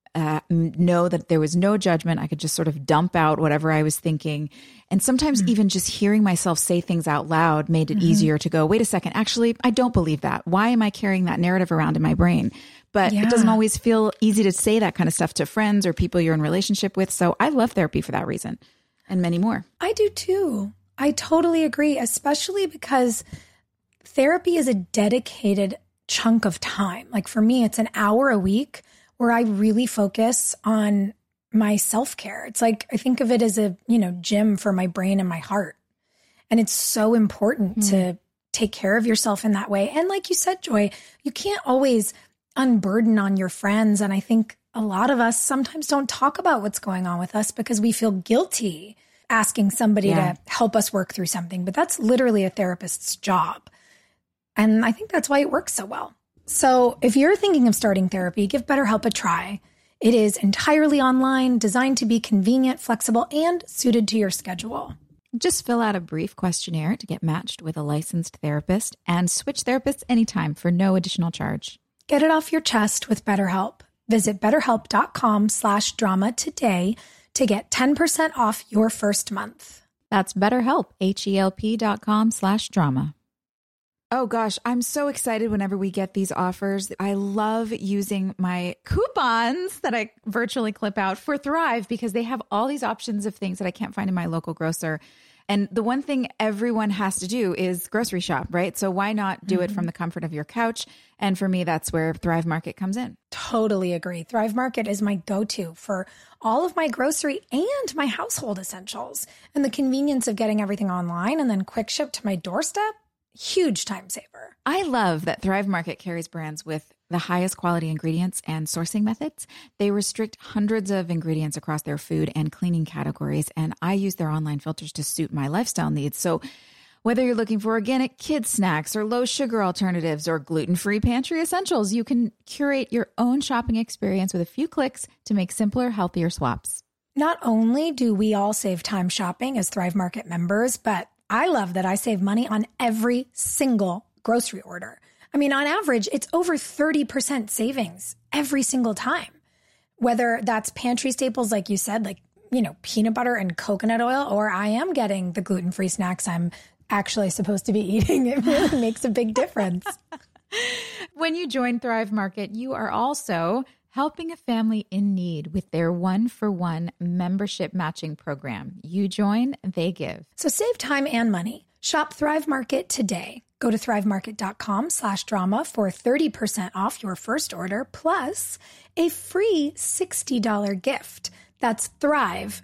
know that there was no judgment. I could just sort of dump out whatever I was thinking. And sometimes even just hearing myself say things out loud made it easier to go, wait a second, actually, I don't believe that. Why am I carrying that narrative around in my brain? But it doesn't always feel easy to say that kind of stuff to friends or people you're in relationship with. So I love therapy for that reason and many more.
I do too. I totally agree, especially because therapy is a dedicated chunk of time. Like for me, it's an hour a week where I really focus on my self-care. It's like, I think of it as a, gym for my brain and my heart. And it's so important to take care of yourself in that way. And like you said, Joy, you can't always unburden on your friends. And I think a lot of us sometimes don't talk about what's going on with us because we feel guilty asking somebody to help us work through something. But that's literally a therapist's job. And I think that's why it works so well. So if you're thinking of starting therapy, give BetterHelp a try. It is entirely online, designed to be convenient, flexible, and suited to your schedule.
Just fill out a brief questionnaire to get matched with a licensed therapist and switch therapists anytime for no additional charge.
Get it off your chest with BetterHelp. Visit BetterHelp.com/drama today to get 10% off your first month.
That's BetterHelp, HELP.com/drama. Oh gosh, I'm so excited whenever we get these offers. I love using my coupons that I virtually clip out for Thrive because they have all these options of things that I can't find in my local grocer. And the one thing everyone has to do is grocery shop, right? So why not do it from the comfort of your couch? And for me, that's where Thrive Market comes in.
Totally agree. Thrive Market is my go-to for all of my grocery and my household essentials. And the convenience of getting everything online and then quick ship to my doorstep. Huge time saver.
I love that Thrive Market carries brands with the highest quality ingredients and sourcing methods. They restrict hundreds of ingredients across their food and cleaning categories, and I use their online filters to suit my lifestyle needs. So whether you're looking for organic kids snacks or low sugar alternatives or gluten-free pantry essentials, you can curate your own shopping experience with a few clicks to make simpler, healthier swaps.
Not only do we all save time shopping as Thrive Market members, but I love that I save money on every single grocery order. I mean, on average, it's over 30% savings every single time. Whether that's pantry staples, like you said, like, peanut butter and coconut oil, or I am getting the gluten-free snacks I'm actually supposed to be eating. It really makes a big difference.
When you join Thrive Market, you are also helping a family in need with their 1-for-1 membership matching program. You join, they give.
So save time and money. Shop Thrive Market today. Go to thrivemarket.com/drama for 30% off your first order plus a free $60 gift. That's Thrive,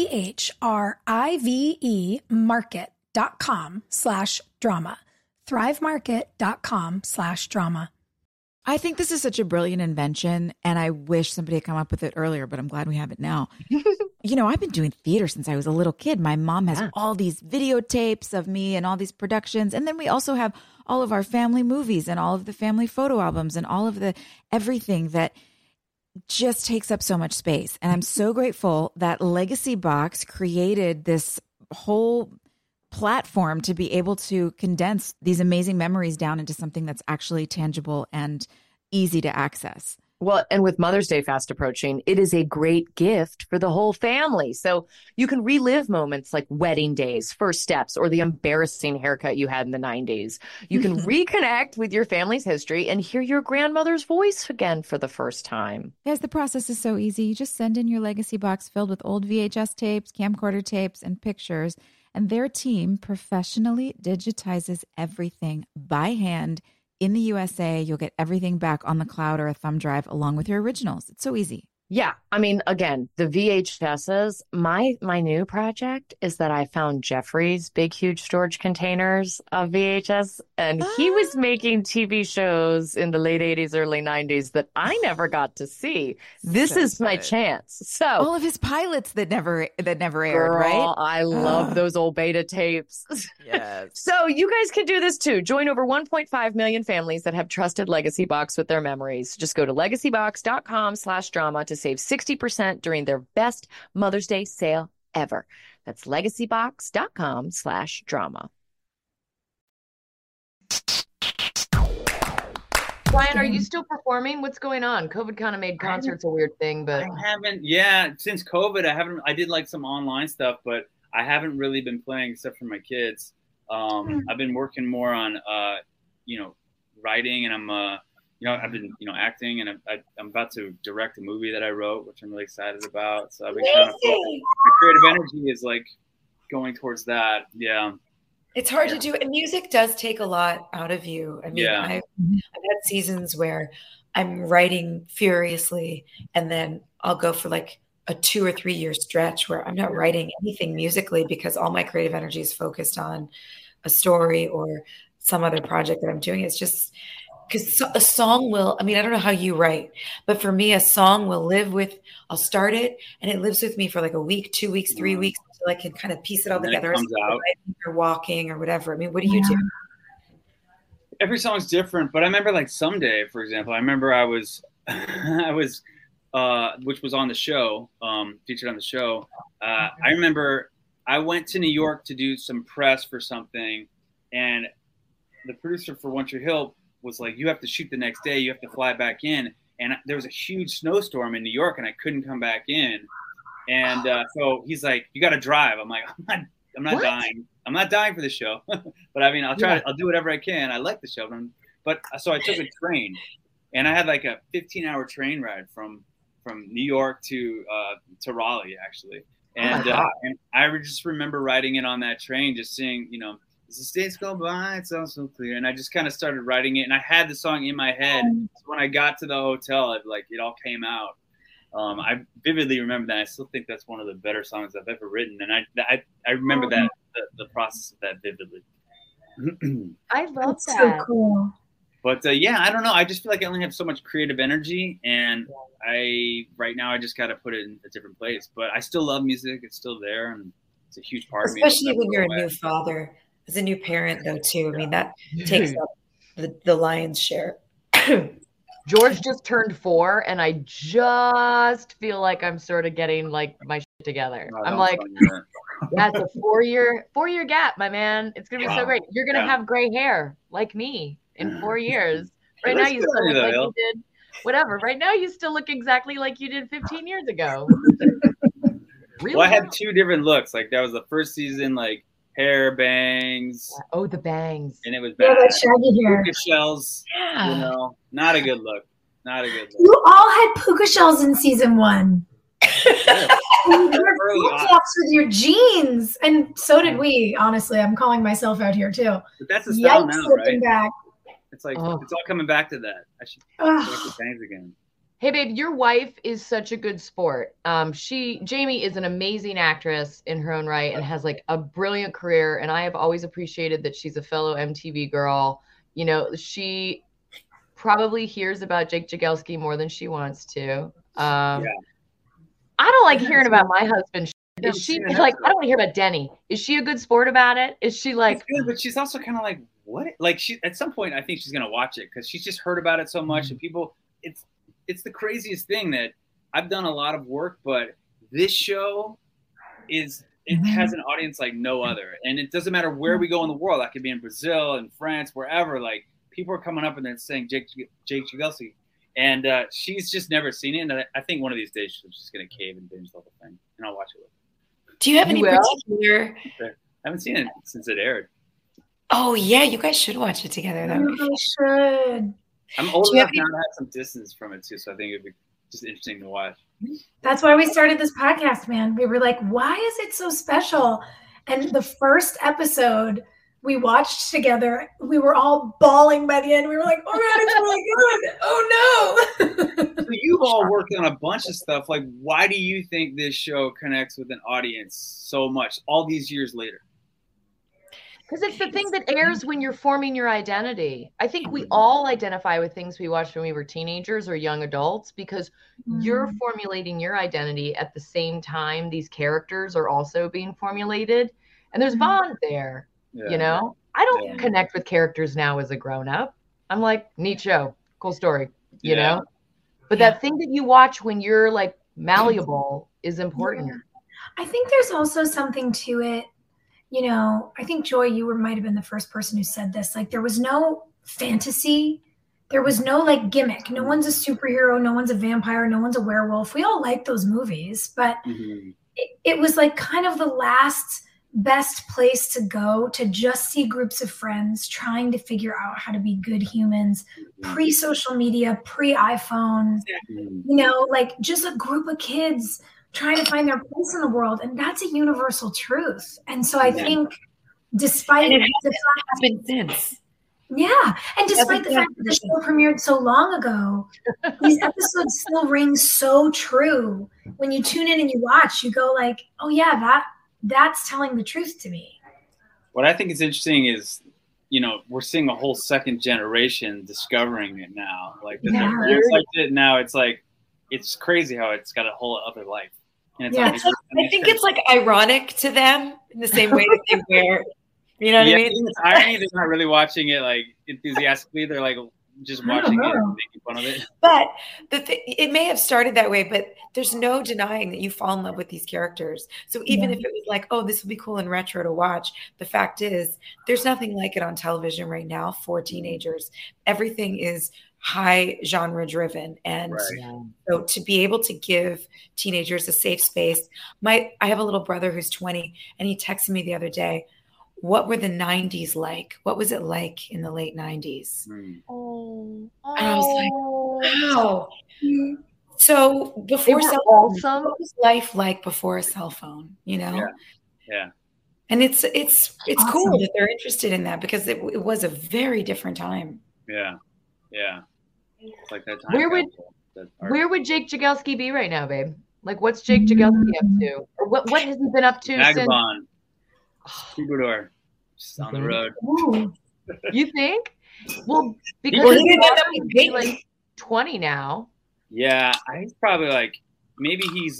THRIVE market.com/drama. thrivemarket.com/drama.
I think this is such a brilliant invention, and I wish somebody had come up with it earlier, but I'm glad we have it now. I've been doing theater since I was a little kid. My mom has all these videotapes of me and all these productions. And then we also have all of our family movies and all of the family photo albums and all of the everything that just takes up so much space. And I'm so grateful that Legacy Box created this whole platform to be able to condense these amazing memories down into something that's actually tangible and easy to access.
Well, and with Mother's Day fast approaching, it is a great gift for the whole family. So you can relive moments like wedding days, first steps, or the embarrassing haircut you had in the 90s. You can reconnect with your family's history and hear your grandmother's voice again for the first time.
Yes, the process is so easy. You just send in your Legacy Box filled with old VHS tapes, camcorder tapes, and pictures, and their team professionally digitizes everything by hand. In the USA, you'll get everything back on the cloud or a thumb drive along with your originals. It's so easy.
Yeah. I mean, again, the VHSs, my new project is that I found Jeffrey's big, huge storage containers of VHS, and he was making TV shows in the late 80s, early 90s that I never got to see. This is my chance. So
all of his pilots that never aired,
girl,
right?
I love those old beta tapes.
Yes.
So you guys can do this too. Join over 1.5 million families that have trusted Legacy Box with their memories. Just go to legacybox.com/drama to save 60% during their best Mother's Day sale ever. That's legacybox.com/drama.
Brian, are you still performing? What's going on? COVID kind of made concerts a weird thing, but
I haven't. Yeah, since COVID, I did like some online stuff, but I haven't really been playing except for my kids. I've been working more on, writing, and I've been, acting, and I'm about to direct a movie that I wrote, which I'm really excited about. So I've been kind of, my creative energy is like going towards that. Yeah.
It's hard to do. And music does take a lot out of you. I mean, I've had seasons where I'm writing furiously, and then I'll go for like a 2 or 3 year stretch where I'm not writing anything musically because all my creative energy is focused on a story or some other project that I'm doing. It's just because a song will, I don't know how you write, but for me, a song will I'll start it and it lives with me for like a week, 2 weeks, 3 weeks until I can kind of piece it all together.
It comes out.
Or walking or whatever. What do you do?
Every song's different, but I remember like Someday, for example, I remember I was, which was on the show, featured on the show. I remember I went to New York to do some press for something, and the producer for One Tree Hill was like, you have to shoot the next day. You have to fly back in. And there was a huge snowstorm in New York, and I couldn't come back in. And so he's like, you got to drive. I'm like, I'm not dying. I'm not dying for the show. But I mean, I'll do whatever I can. I like the show, but so I took a train, and I had like a 15-hour train ride from New York to Raleigh, actually. And I just remember riding it on that train, just saying, you know, as the days go by, it's all so clear. And I just kind of started writing it, and I had the song in my head. So when I got to the hotel, it all came out. I vividly remember that. I still think that's one of the better songs I've ever written, and I remember that the process of that vividly.
I love that.
So cool.
But yeah, I don't know. I just feel like I only have so much creative energy, and right now I just got to put it in a different place. But I still love music; it's still there, and it's a huge part of me.
Especially when you're a new father, as a new parent, though. Too. I mean, that takes up the lion's share.
George just turned 4, and I just feel like I'm sort of getting like my shit together. I'm like, that's a 4-year gap, my man. It's gonna be so great. You're gonna have gray hair like me in 4 years. Right now you still look like you did. Whatever. Right now you still look exactly like you did 15 years ago.
Really? Well, I had 2 different looks. Like that was the first season, like hair, bangs.
Oh, the bangs.
And it was bad.
Yeah, that shaggy hair.
Puka shells. Yeah. You know, not a good look. Not a good look.
You all had puka shells in season 1. You were flip-flops with your jeans, and so did we. Honestly, I'm calling myself out here too.
But that's the style now, right?
Back.
It's like it's all coming back to that. I should make the bangs again.
Hey, babe, your wife is such a good sport. Jamie is an amazing actress in her own right and has like a brilliant career. And I have always appreciated that she's a fellow MTV girl. You know, she probably hears about Jake Jagelski more than she wants to. I don't like hearing about my husband. Is she like, I don't want to hear about Denny. Is she a good sport about it? Is she like,
it's good, but she's also kind of like, what? Like she, at some point, I think she's going to watch it because she's just heard about it so much and people, it's the craziest thing that I've done a lot of work, but this show has an audience like no other. And it doesn't matter where we go in the world. I could be in Brazil and France, wherever, like people are coming up and they're saying Jake Jagelski. And she's just never seen it. And I think one of these days she's just going to cave and binge the whole thing. And I'll watch it with her.
Do you have any particular?
I haven't seen it since it aired.
Oh, yeah. You guys should watch it together.
We should.
I'm old enough now to have some distance from it, too. So I think it'd be just interesting to watch.
That's why we started this podcast, man. We were like, why is it so special? And the first episode we watched together, we were all bawling by the end. We were like, oh, God, it's really good. Oh, no.
So you've all worked on a bunch of stuff. Like, why do you think this show connects with an audience so much all these years later?
Because it's the thing that airs when you're forming your identity. I think we all identify with things we watched when we were teenagers or young adults because you're formulating your identity at the same time these characters are also being formulated. And there's bond there, you know? I don't connect with characters now as a grown-up. I'm like, neat show, cool story, you know? But that thing that you watch when you're like malleable is important.
I think there's also something to it. You know, I think, Joy, you might have been the first person who said this. Like, there was no fantasy. There was no, like, gimmick. No one's a superhero. No one's a vampire. No one's a werewolf. We all like those movies. But it was, like, kind of the last best place to go to just see groups of friends trying to figure out how to be good humans, pre-social media, pre-iPhone. You know, like, just a group of kids trying to find their place in the world, and that's a universal truth. And so I think, despite
it hasn't happened since,
and despite the fact that the show premiered so long ago, these episodes still ring so true. When you tune in and you watch, you go like, "Oh yeah, that's telling the truth to me."
What I think is interesting is, you know, we're seeing a whole second generation discovering it now. Like their parents liked it, now it's like it's crazy how it's got a whole other life. And it's
I think it's like ironic to them in the same way that they wear, you know what I mean?
It's irony. They're not really watching it like enthusiastically. They're like just watching it and making fun of it.
But it may have started that way, but there's no denying that you fall in love with these characters. So even if it was like, oh, this would be cool and retro to watch, the fact is there's nothing like it on television right now for teenagers. Everything is high genre driven. And so to be able to give teenagers a safe space, I have a little brother who's 20 and he texted me the other day, what were the 90s like? What was it like in the late 90s?
Oh.
And I was like, wow. So before cell phone, what was life like before a cell phone? You know?
Yeah.
And it's cool that they're interested in that because it was a very different time.
Yeah. It's like that time.
Where would Jake Jagelski be right now, babe? Like, what's Jake Jagelski up to? Or what has he been up to
Vagabond. Troubadour. Just on the road.
Ooh. You think? Well, because he's like 20 now.
Yeah, he's probably like maybe he's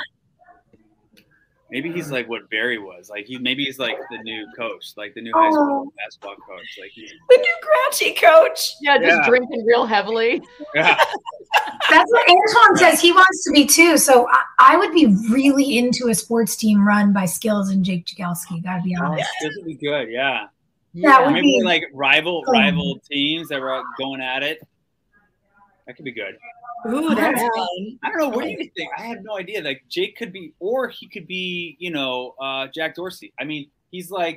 like what Barry was. Like he's like the new coach, like the new high school basketball coach. Like
the new grouchy coach.
Yeah, just drinking real heavily.
Yeah.
That's what Antoine says he wants to be too. So I would be really into a sports team run by Skills and Jake Jagelski. Gotta be honest.
This would be good. Yeah.
That would
maybe
be
like rival teams that were going at it. That could be good.
Ooh, that's fun.
I don't know. What do you think? I had no idea. Like Jake could be, or he could be, Jack Dorsey. I mean, he's like,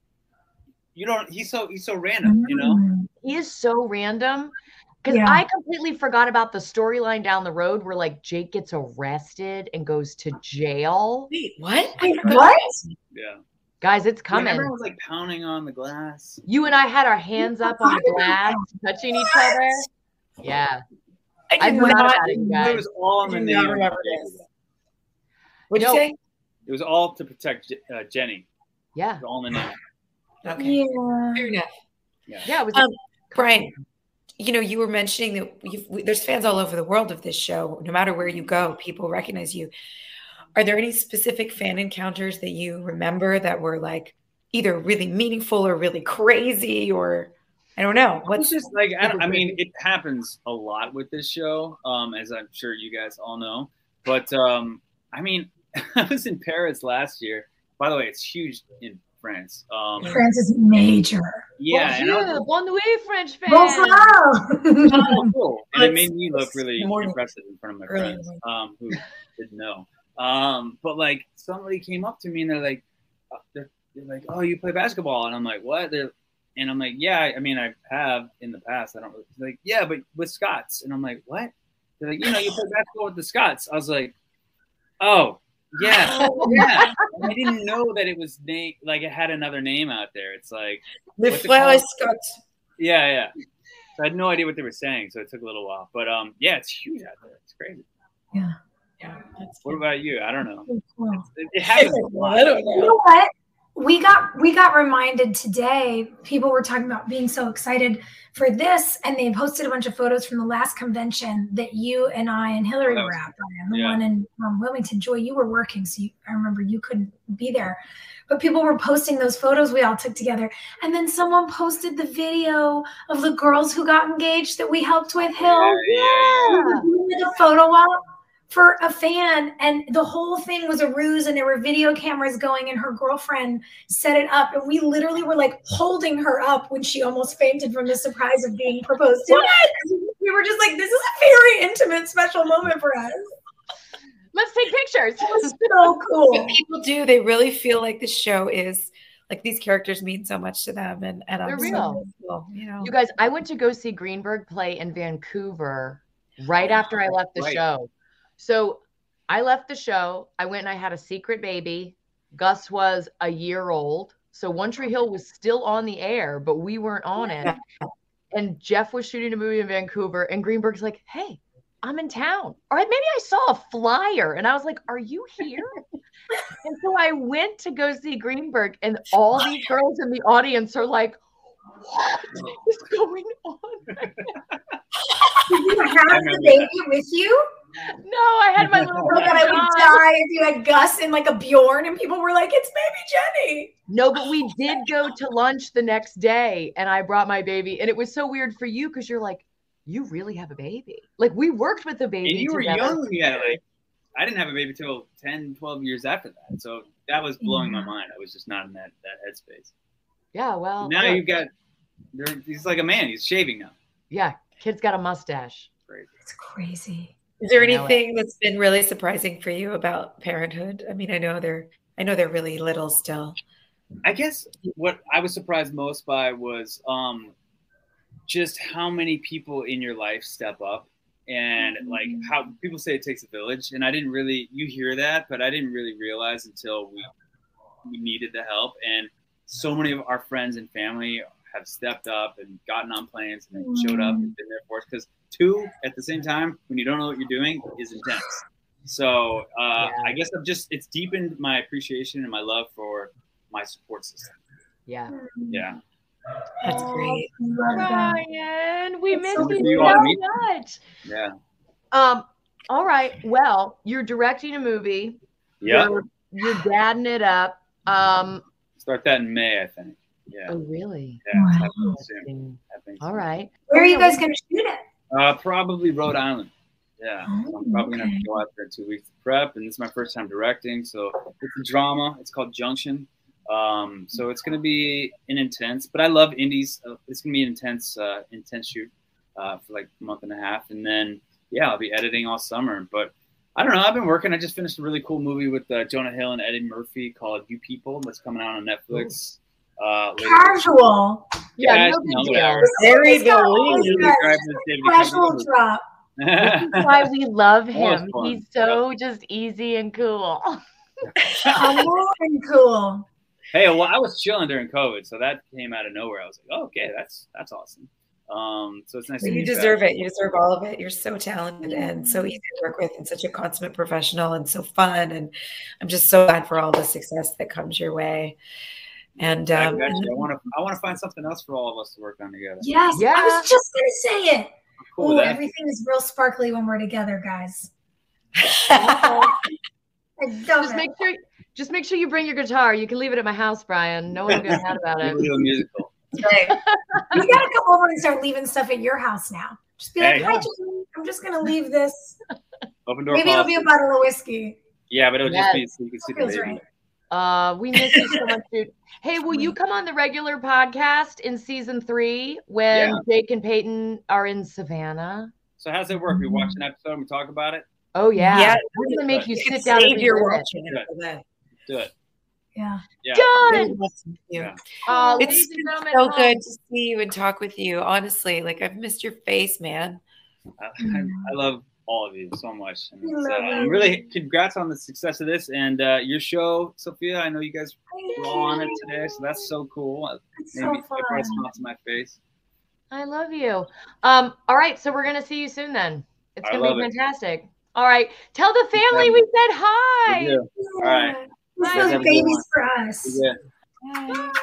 he's so random, you know?
He is so random. Because I completely forgot about the storyline down the road where like Jake gets arrested and goes to jail.
Wait, what?
What?
Yeah.
Guys, it's coming.
Everyone was like pounding on the glass.
You and I had our hands up on the glass, touching each other. Yeah. I forgot about it, guys.
It was all in the name.
What'd you say?
It was all to protect Jenny.
Yeah.
It was all in the name.
Okay.
Yeah.
Fair enough.
Yeah. It was
Brian, you were mentioning that there's fans all over the world of this show. No matter where you go, people recognize you. Are there any specific fan encounters that you remember that were like either really meaningful or really crazy or I don't know.
What's just like, I mean, it happens a lot with this show, as I'm sure you guys all know. But, I mean, I was in Paris last year. By the way, it's huge in France.
France is major.
Yeah.
Bonjour, bon nuit, French fans.
Bonsoir.
Cool. And it made me look really impressive in front of my friends who didn't know. But, like, somebody came up to me and they're like, oh, you play basketball? And I'm like, what? And I'm like, yeah, I mean, I have in the past. I don't really, like, yeah, but with Scots. And I'm like, what? They're like, you play basketball with the Scots. I was like, oh, yeah. Yeah. I didn't know that it was like it had another name out there. It's like
the Flower Scots.
Yeah. So I had no idea what they were saying, so it took a little while. But yeah, it's huge out there. It's crazy.
Yeah.
What about you? I don't know.
Cool.
It happens a lot.
I don't know. You know what? We got reminded today. People were talking about being so excited for this, and they posted a bunch of photos from the last convention that you and I and Hillary were at. The one in Wilmington. Joy, you were working, so I remember you couldn't be there. But people were posting those photos we all took together, and then someone posted the video of the girls who got engaged that we helped with. Hill, we did a photo op for a fan, and the whole thing was a ruse, and there were video cameras going, and her girlfriend set it up, and we literally were like holding her up when she almost fainted from the surprise of being proposed to. We were just like, this is a very intimate, special moment for us.
Let's take pictures.
It was so cool.
What people do, they really feel like the show is like these characters mean so much to them, and
they're real.
So cool,
You guys, I went to go see Greenberg play in Vancouver right after I left the show. So I left the show. I went and I had a secret baby. Gus was a year old. So One Tree Hill was still on the air, but we weren't on it. And Jeff was shooting a movie in Vancouver, and Greenberg's like, hey, I'm in town. Or maybe I saw a flyer, and I was like, are you here? And so I went to go see Greenberg, and all these girls in the audience are like, what is going on?
Did you have the baby with you?
No, I had my little
brother. I would die if you had Gus in like a Bjorn, and people were like, it's baby Jenny.
No, but we did go to lunch the next day, and I brought my baby, and it was so weird for you because you're like, you really have a baby. Like, we worked with the baby.
And you were
together.
young when you had it. Like, I didn't have a baby till 10, 12 years after that. So that was blowing my mind. I was just not in that headspace.
Yeah, well.
Now you've got, he's like a man. He's shaving now.
Yeah, kid's got a mustache.
Crazy.
It's crazy.
Is there anything that's been really surprising for you about parenthood? I mean, I know they're really little still,
I guess what I was surprised most by was just how many people in your life step up, and like how people say it takes a village. And I didn't really, you hear that, but I didn't really realize until we needed the help. And so many of our friends and family have stepped up and gotten on planes and showed up and been there for us. Because 2 at the same time, when you don't know what you're doing, is intense. So I guess it's deepened my appreciation and my love for my support system.
Yeah.
That's great.
Ryan, we miss you
you
so
on
much.
Yeah.
All right. Well, you're directing a movie.
Yeah.
You're dadding it up.
Start that in May, I think. Yeah.
Oh, really?
Yeah.
Wow. All right.
Where are you guys going to shoot it?
Probably Rhode Island. Yeah. So I'm probably going to go out there 2 weeks to prep, and this is my first time directing. So it's a drama. It's called Junction. So it's going to be an intense, but I love indies. It's going to be an intense shoot for like a month and a half. And then, I'll be editing all summer. But I don't know. I've been working. I just finished a really cool movie with Jonah Hill and Eddie Murphy called You People that's coming out on Netflix.
Casual.
Yeah, no big deal.
Very believable.
Casual drop.
This is why we love him. He's so just easy and cool.
And cool.
Hey, well, I was chilling during COVID, so that came out of nowhere. I was like, oh, okay, that's awesome. So it's nice to meet you.
You deserve it. You deserve all of it. You're so talented and so easy to work with and such a consummate professional and so fun. And I'm just so glad for all the success that comes your way. And
I want to find something else for all of us to work on together.
Yes,
yeah.
I was just going to say it.
Cool,
everything is real sparkly when we're together, guys.
Just make sure you bring your guitar. You can leave it at my house, Brian. No one will get mad about it.
Real musical.
Right. You got to come over and start leaving stuff at your house now. Just be like, hi, Julie, I'm just going to leave this.
Open door.
Maybe it'll be a bottle of whiskey.
Yeah, but it'll just be so you can see the baby.
Right.
We miss you so much, dude. Hey, will you come on the regular podcast in season 3 when Jake and Peyton are in Savannah?
So how's it work? We watch an episode and we talk about it?
Oh, yeah. We're going to make you sit down and
you're watching it.
Do it.
Yeah.
Done.
Yeah.
It's so good to see you and talk with you. Honestly, like I've missed your face, man.
I love all of you so much. I'm really congrats on the success of this and your show, Sophia. I know you guys were all on it today, so that's so cool.
It's so fun.
I brought a smile to my face.
I love you. All right, so we're gonna see you soon then. It's gonna be fantastic. All right, tell the family we said hi.
Yeah. All right.
Those babies for us.
Yeah.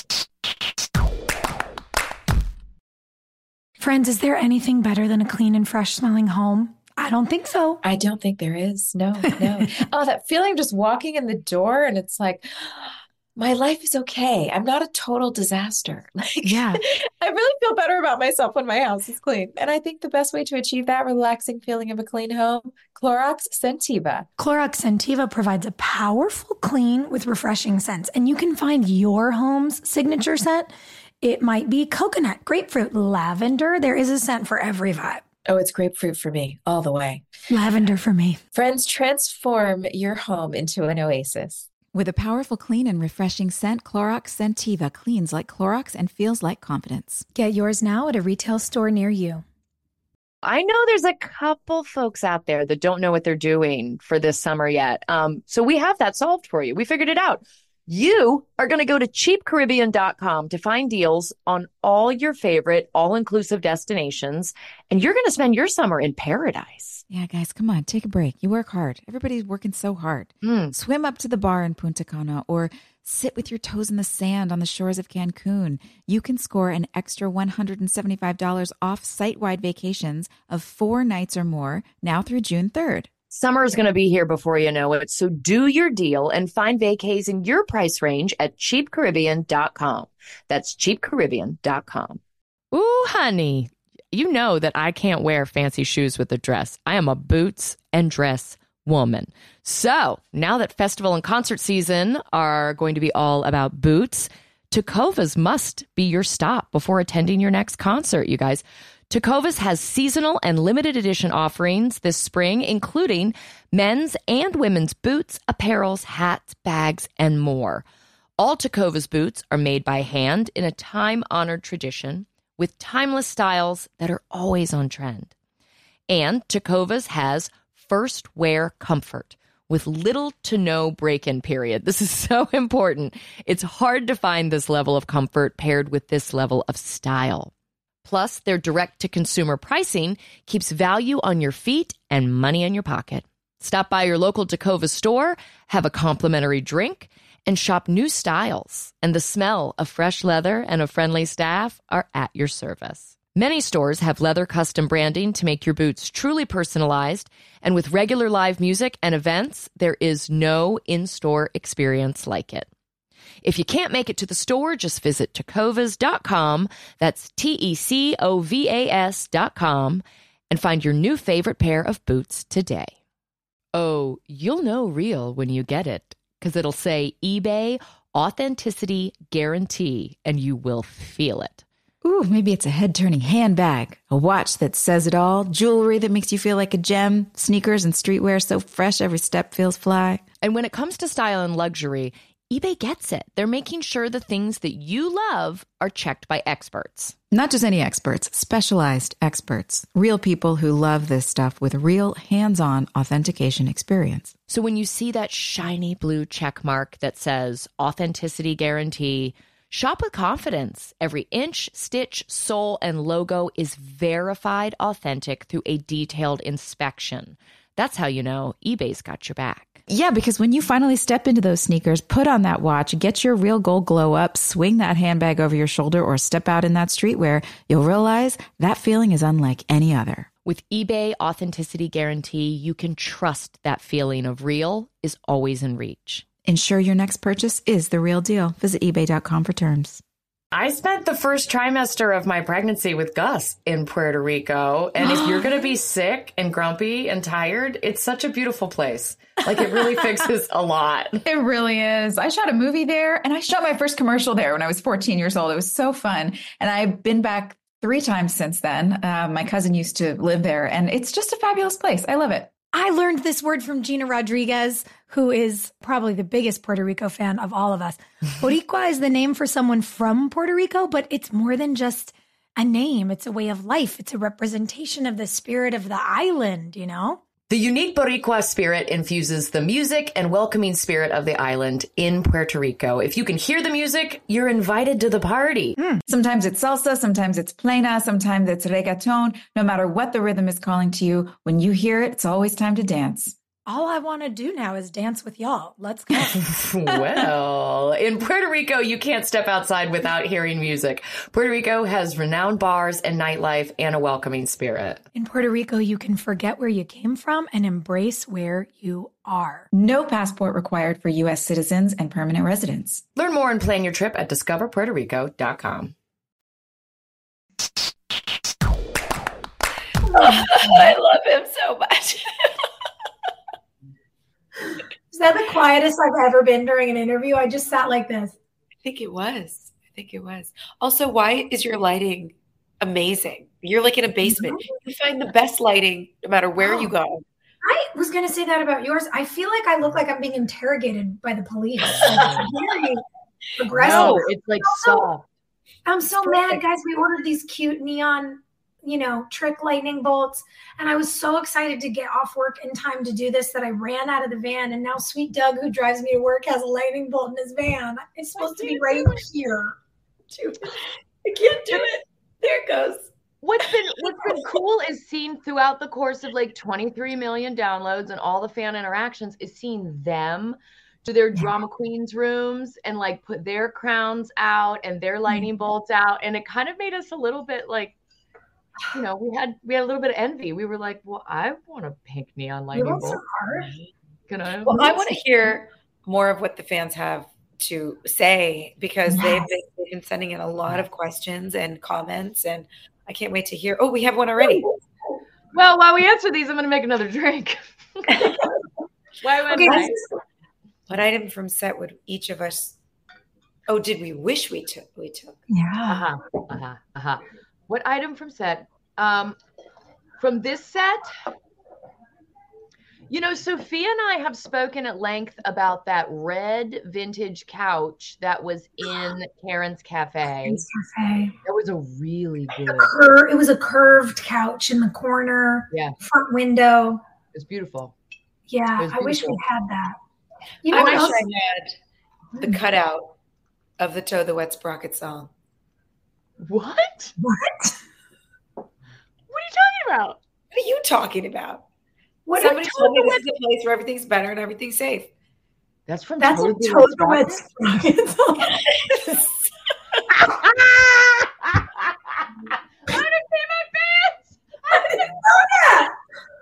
Friends, is there anything better than a clean and fresh smelling home? I don't think so.
I don't think there is. No. Oh, that feeling just walking in the door and it's like, my life is okay. I'm not a total disaster. I really feel better about myself when my house is clean. And I think the best way to achieve that relaxing feeling of a clean home, Clorox Scentiva.
Clorox Scentiva provides a powerful clean with refreshing scents. And you can find your home's signature scent. It might be coconut, grapefruit, lavender. There is a scent for every vibe.
Oh, it's grapefruit for me, all the way.
Lavender for me.
Friends, transform your home into an oasis.
With a powerful, clean, and refreshing scent, Clorox Scentiva cleans like Clorox and feels like confidence.
Get yours now at a retail store near you.
I know there's a couple folks out there that don't know what they're doing for this summer yet. So we have that solved for you. We figured it out. You are going to go to cheapcaribbean.com to find deals on all your favorite all-inclusive destinations, and you're going to spend your summer in paradise.
Yeah, guys, come on, take a break. You work hard. Everybody's working so hard. Swim up to the bar in Punta Cana or sit with your toes in the sand on the shores of Cancun. You can score an extra $175 off site-wide vacations of 4 nights or more now through June 3rd.
Summer is going to be here before you know it, so do your deal and find vacays in your price range at cheapcaribbean.com. That's cheapcaribbean.com.
Ooh, honey, you know that I can't wear fancy shoes with a dress. I am a boots and dress woman. So now that festival and concert season are going to be all about boots, Tecovas must be your stop before attending your next concert, you guys. Tecovas has seasonal and limited edition offerings this spring, including men's and women's boots, apparels, hats, bags, and more. All Tecovas boots are made by hand in a time-honored tradition with timeless styles that are always on trend. And Tecovas has first wear comfort with little to no break-in period. This is so important. It's hard to find this level of comfort paired with this level of style. Plus, their direct-to-consumer pricing keeps value on your feet and money in your pocket. Stop by your local Tecovas store, have a complimentary drink, and shop new styles. And the smell of fresh leather and a friendly staff are at your service. Many stores have leather custom branding to make your boots truly personalized. And with regular live music and events, there is no in-store experience like it. If you can't make it to the store, just visit tecovas.com. That's TECOVAS.com and find your new favorite pair of boots today. Oh, you'll know real when you get it, because it'll say eBay Authenticity Guarantee, and you will feel it.
Ooh, maybe it's a head-turning handbag, a watch that says it all, jewelry that makes you feel like a gem, sneakers and streetwear so fresh every step feels fly.
And when it comes to style and luxury, eBay gets it. They're making sure the things that you love are checked by experts.
Not just any experts, specialized experts. Real people who love this stuff with real hands-on authentication experience.
So when you see that shiny blue check mark that says Authenticity Guarantee, shop with confidence. Every inch, stitch, sole, and logo is verified authentic through a detailed inspection. That's how you know eBay's got your back.
Yeah, because when you finally step into those sneakers, put on that watch, get your real gold glow up, swing that handbag over your shoulder, or step out in that streetwear, you'll realize that feeling is unlike any other.
With eBay Authenticity Guarantee, you can trust that feeling of real is always in reach.
Ensure your next purchase is the real deal. Visit ebay.com for terms.
I spent the first trimester of my pregnancy with Gus in Puerto Rico. And if you're going to be sick and grumpy and tired, it's such a beautiful place. Like, it really fixes a lot.
It really is. I shot a movie there, and I shot my first commercial there when I was 14 years old. It was so fun. And I've been back 3 times since then. My cousin used to live there, and it's just a fabulous place. I love it.
I learned this word from Gina Rodriguez, who is probably the biggest Puerto Rico fan of all of us. Boricua is the name for someone from Puerto Rico, but it's more than just a name. It's a way of life. It's a representation of the spirit of the island, you know?
The unique Boricua spirit infuses the music and welcoming spirit of the island in Puerto Rico. If you can hear the music, you're invited to the party.
Sometimes it's salsa, sometimes it's plena, sometimes it's reggaeton. No matter what the rhythm is calling to you, when you hear it, it's always time to dance.
All I want to do now is dance with y'all. Let's go.
Well, in Puerto Rico, you can't step outside without hearing music. Puerto Rico has renowned bars and nightlife and a welcoming spirit.
In Puerto Rico, you can forget where you came from and embrace where you are.
No passport required for U.S. citizens and permanent residents.
Learn more and plan your trip at discoverpuertorico.com.
I love him so much.
Is that the quietest I've ever been during an interview? I just sat like this.
I think it was. Also, why is your lighting amazing? You're like in a basement. You find the best lighting no matter where you go.
I was going to say that about yours. I feel like I look like I'm being interrogated by the police. Like, it's very aggressive.
No, it's like soft.
I'm so mad, guys. We ordered these cute neon, trick lightning bolts. And I was so excited to get off work in time to do this that I ran out of the van. And now sweet Doug, who drives me to work, has a lightning bolt in his van. It's supposed to be right here.
I can't do it. There it goes.
What's been cool is seen throughout the course of like 23 million downloads and all the fan interactions is seeing them to their drama queens rooms and like put their crowns out and their lightning bolts out. And it kind of made us a little bit like, we had a little bit of envy. We were like, well, I want a pink neon lightning bolt.
So hard.
Well, I want to hear more of what the fans have to say because they've been sending in a lot of questions and comments, and I can't wait to hear. Oh, we have one already.
Well, while we answer these, I'm going to make another drink.
What item from set would each of us? Oh, did we wish we took?
Yeah.
What item from set? From this set, You know, Sophia and I have spoken at length about that red vintage couch that was in Karen's Cafe. That was a really good.
It was a curved couch in the corner.
Yeah.
Front window.
It's beautiful.
Yeah, I wish we had that. You know
I
what
wish
else?
I had the cutout of the Toad the Wet Sprocket song.
What?
What?
What are you talking about?
What are you talking about?
What
Somebody told me this is a place where everything's better and everything's safe.
That's from
That's
Toad
a Toad the Wet Sprocket song.
I didn't see my pants.
I didn't know that.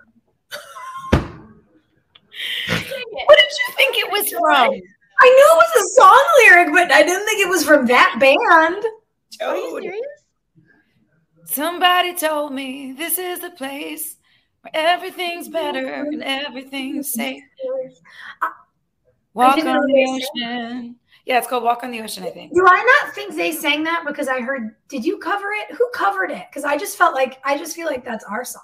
What did you think it was from?
I knew it was a song lyric, but I didn't think it was from that band.
Are you serious?
Somebody told me this is the place where everything's better and everything's safe. Walk on the ocean. Yeah, it's called Walk on the Ocean, I think.
Do I not think they sang that because I heard, did you cover it? Who covered it? Because I just feel like that's our song.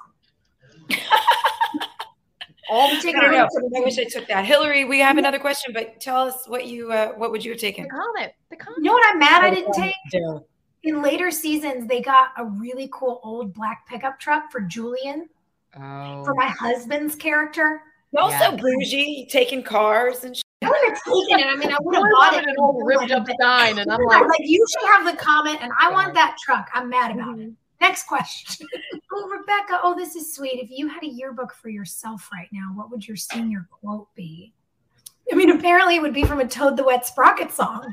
I wish I took that. Hillary, we have another question, but tell us what would you have taken?
The comment.
You know what I'm mad I didn't take? In later seasons, they got a really cool old black pickup truck for Julian. For my husband's character.
Also bougie, taking cars and shit.
I would have taken it. I mean, I would have bought it.
An old ripped up sign, and I'm like,
you should have the comment, and I want that truck. I'm mad about it. Next question. Oh, Rebecca. Oh, this is sweet. If you had a yearbook for yourself right now, what would your senior quote be? I mean, apparently it would be from a Toad the Wet Sprocket song.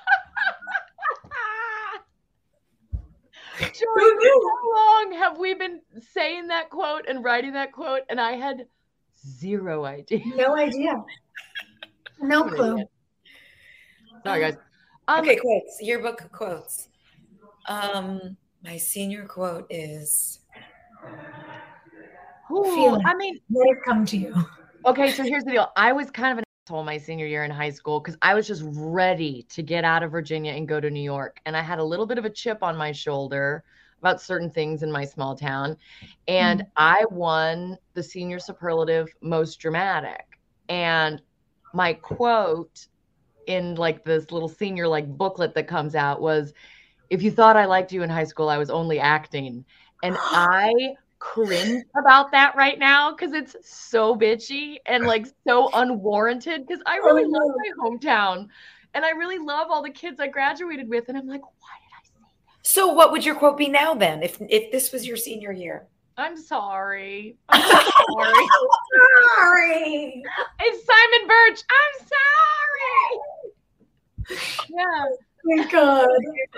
Joy, how long have we been saying that quote and writing that quote? And I had zero idea.
No idea. No clue.
Sorry, guys.
Okay, quotes. Yearbook quotes. My senior quote is.
I mean, let it come to you.
Okay, so here's the deal. I was kind of an asshole my senior year in high school because I was just ready to get out of Virginia and go to New York. And I had a little bit of a chip on my shoulder about certain things in my small town. And I won the senior superlative most dramatic. And my quote in like this little senior like booklet that comes out was, if you thought I liked you in high school, I was only acting. And I cringe about that right now because it's so bitchy and like so unwarranted because I really love my hometown and I really love all the kids I graduated with. And I'm like, why did I say that?
So what would your quote be now then if this was your senior year?
I'm sorry. I'm sorry.
I'm sorry.
It's Simon Birch. I'm sorry. Yeah.
Thank God.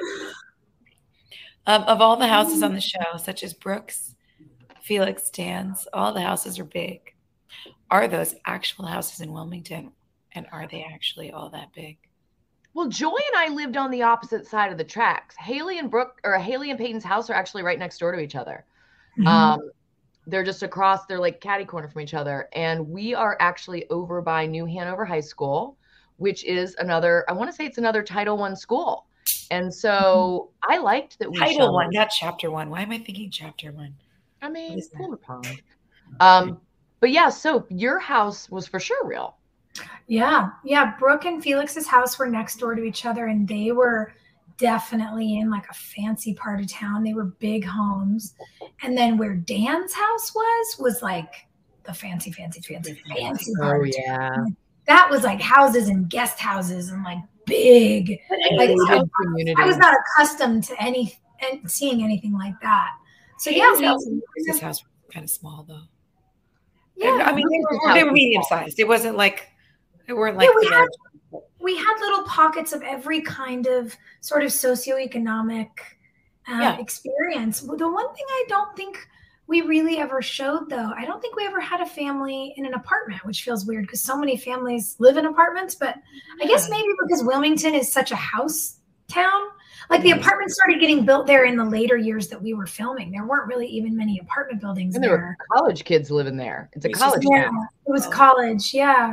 Of all the houses on the show, such as Brooks, Felix, Dan's, all the houses are big. Are those actual houses in Wilmington? And are they actually all that big?
Well, Joy and I lived on the opposite side of the tracks. Haley and Peyton's house are actually right next door to each other. They're just across, they're like catty corner from each other. And we are actually over by New Hanover High School, which is another, I want to say it's another Title I school. And so I liked that we
Title I, not Chapter 1. Why am I thinking Chapter 1?
I mean, Polar Pond. But yeah, so your house was for sure real.
Yeah. Brooke and Felix's house were next door to each other, and they were definitely in like a fancy part of town. They were big homes. And then where Dan's house was like the fancy part of town. That was like houses and guest houses and like big. Like, I was not accustomed to seeing anything like that. So
this house was kind of small though.
Yeah,
I mean they were medium sized. It wasn't like it weren't like
we had little pockets of every kind of sort of socioeconomic experience. The one thing I don't think we really ever showed, though, I don't think we ever had a family in an apartment, which feels weird because so many families live in apartments. But I guess maybe because Wilmington is such a house town, like the apartments started getting built there in the later years that we were filming. There weren't really even many apartment buildings
and there were college kids living there. It's a college town.
It was college. Yeah.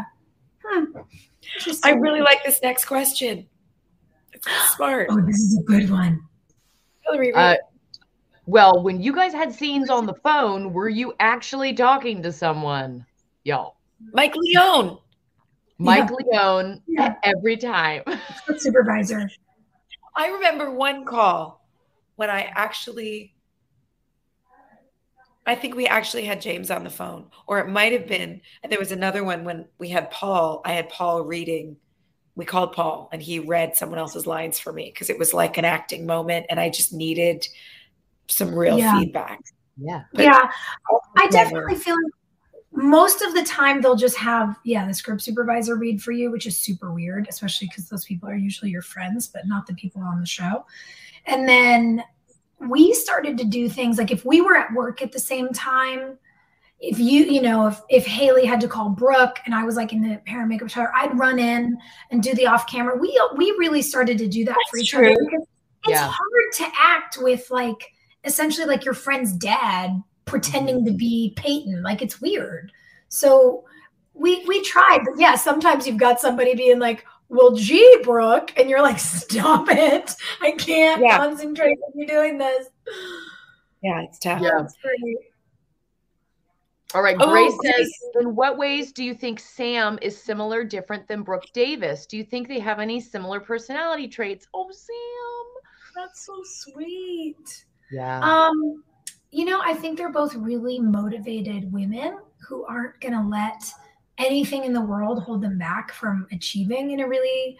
I really like this next question. It's smart.
Oh, this is a good one.
Hillary,
well, when you guys had scenes on the phone, were you actually talking to someone, y'all?
Mike Leone.
Mike Leone every time.
Supervisor.
I remember one call when I think we actually had James on the phone, or it might have been, and there was another one when we had Paul. I had Paul reading. We called Paul and he read someone else's lines for me because it was like an acting moment and I just needed some real feedback.
Yeah.
But
I definitely feel like most of the time they'll just have, the script supervisor read for you, which is super weird, especially because those people are usually your friends, but not the people on the show. And then we started to do things like if we were at work at the same time, if if Haley had to call Brooke and I was like in the hair and makeup shower, I'd run in and do the off camera. We really started to do that for each other because it's hard to act with like essentially like your friend's dad pretending to be Peyton. Like it's weird. So we tried, but sometimes you've got somebody being like, well, gee, Brooke, and you're like, stop it. I can't concentrate when you're doing this.
Yeah, it's tough.
Yeah.
That's great.
All right. Grace says, in what ways do you think Sam is similar, different than Brooke Davis? Do you think they have any similar personality traits? Oh, Sam.
That's so sweet.
Yeah.
I think they're both really motivated women who aren't going to let anything in the world hold them back from achieving in a really,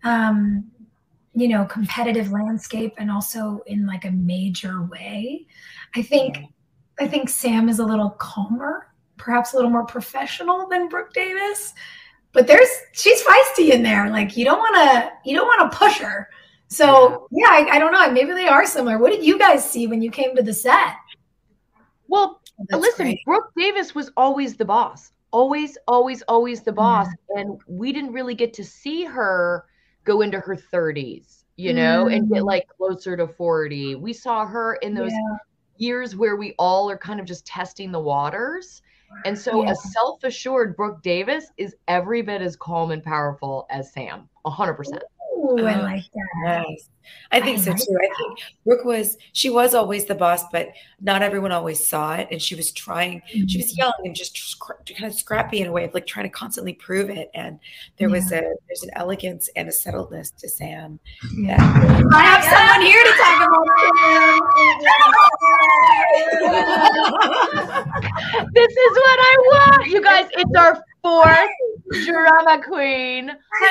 competitive landscape and also in like a major way. I think Sam is a little calmer, perhaps a little more professional than Brooke Davis, but she's feisty in there. Like you don't want to push her. So I don't know. Maybe they are similar. What did you guys see when you came to the set?
Well, listen,
great.
Brooke Davis was always the boss. Always, always, always the boss. And we didn't really get to see her go into her 30s, and get like closer to 40. We saw her in those years where we all are kind of just testing the waters. And so a self-assured Brooke Davis is every bit as calm and powerful as Sam, 100%.
Ooh, I like that.
Yes. I think so too. I think Brooke she was always the boss, but not everyone always saw it. And she was trying, she was young and just kind of scrappy in a way of like trying to constantly prove it. And there's an elegance and a settledness to Sam.
Yeah. I have someone here to talk
about This is what I want. You guys, it's our 4th drama queen.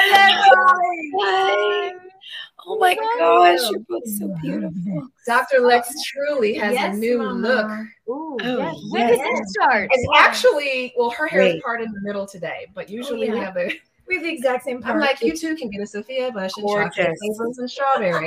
Hello. Oh my gosh, you're both so beautiful.
Dr. Lex Truly has a new look.
Ooh, yes. When did it start?
It's actually, her hair is parted in the middle today, but usually we have the
exact same part.
I'm like, you two can get a Sophia Bush and chocolate flavors and strawberry.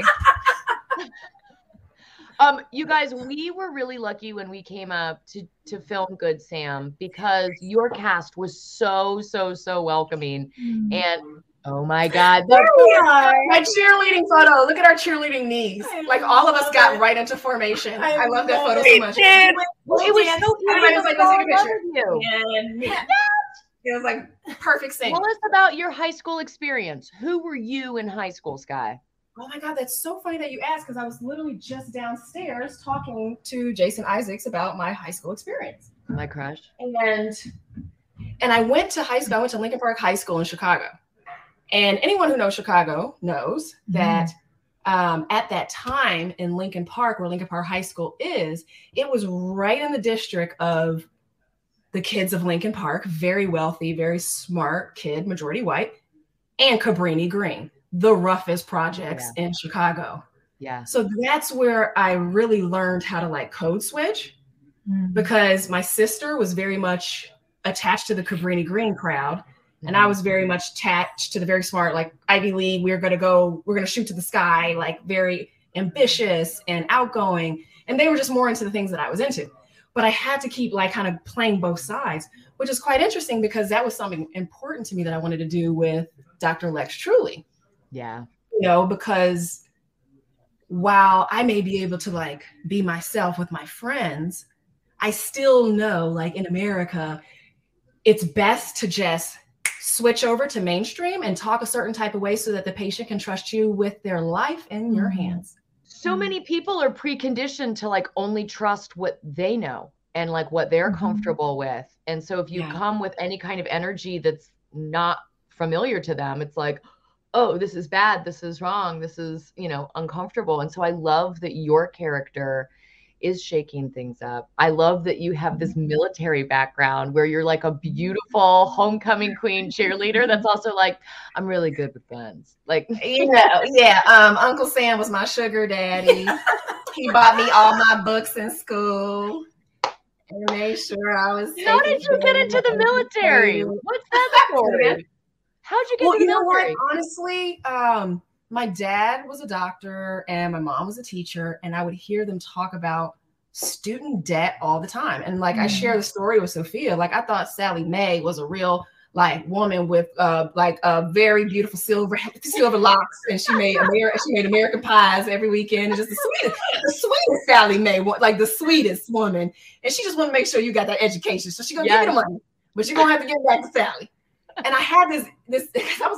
You guys, we were really lucky when we came up to film Good Sam because your cast was so welcoming. And oh my God.
My cheerleading photo. Look at our cheerleading knees. Like all of us got right into formation. I love that photo so much.
It was so cute.
Everybody was like, let's take a picture. It was like perfect sync.
Tell us about your high school experience. Who were you in high school, Sky?
Oh my God, that's so funny that you asked because I was literally just downstairs talking to Jason Isaacs about my high school experience.
My crush.
And I went to high school. I went to Lincoln Park High School in Chicago. And anyone who knows Chicago knows that at that time in Lincoln Park, where Lincoln Park High School is, it was right in the district of the kids of Lincoln Park, very wealthy, very smart kid, majority white, and Cabrini Green, the roughest projects in Chicago.
Yeah.
So that's where I really learned how to like code switch because my sister was very much attached to the Cabrini Green crowd. And I was very much attached to the very smart, like Ivy League. We're going to shoot to the sky, like very ambitious and outgoing. And they were just more into the things that I was into. But I had to keep like kind of playing both sides, which is quite interesting because that was something important to me that I wanted to do with Dr. Lex Truly.
Yeah.
Because while I may be able to like be myself with my friends, I still know like in America, it's best to just switch over to mainstream and talk a certain type of way so that the patient can trust you with their life in your hands.
So many people are preconditioned to like only trust what they know. and like what they're comfortable with. And so if you come with any kind of energy that's not familiar to them, it's like, oh, this is bad, this is wrong, this is, you know, uncomfortable. And so I love that your character is shaking things up. I love that you have this military background where you're like a beautiful homecoming queen cheerleader that's also like, I'm really good with guns. Like,
you know, Uncle Sam was my sugar daddy. He bought me all my books in school and made sure I was.
How did you get into the military? What's that story? How'd you get into the military?
What? Honestly, my dad was a doctor and my mom was a teacher, and I would hear them talk about student debt all the time. And like I share the story with Sophia, like I thought Sally Mae was a real like woman with like a very beautiful silver locks, and she made American pies every weekend. And just the sweetest Sally Mae, like the sweetest woman. And she just wanted to make sure you got that education. So she gonna give you the money, but you're gonna have to give it back to Sally. And I had this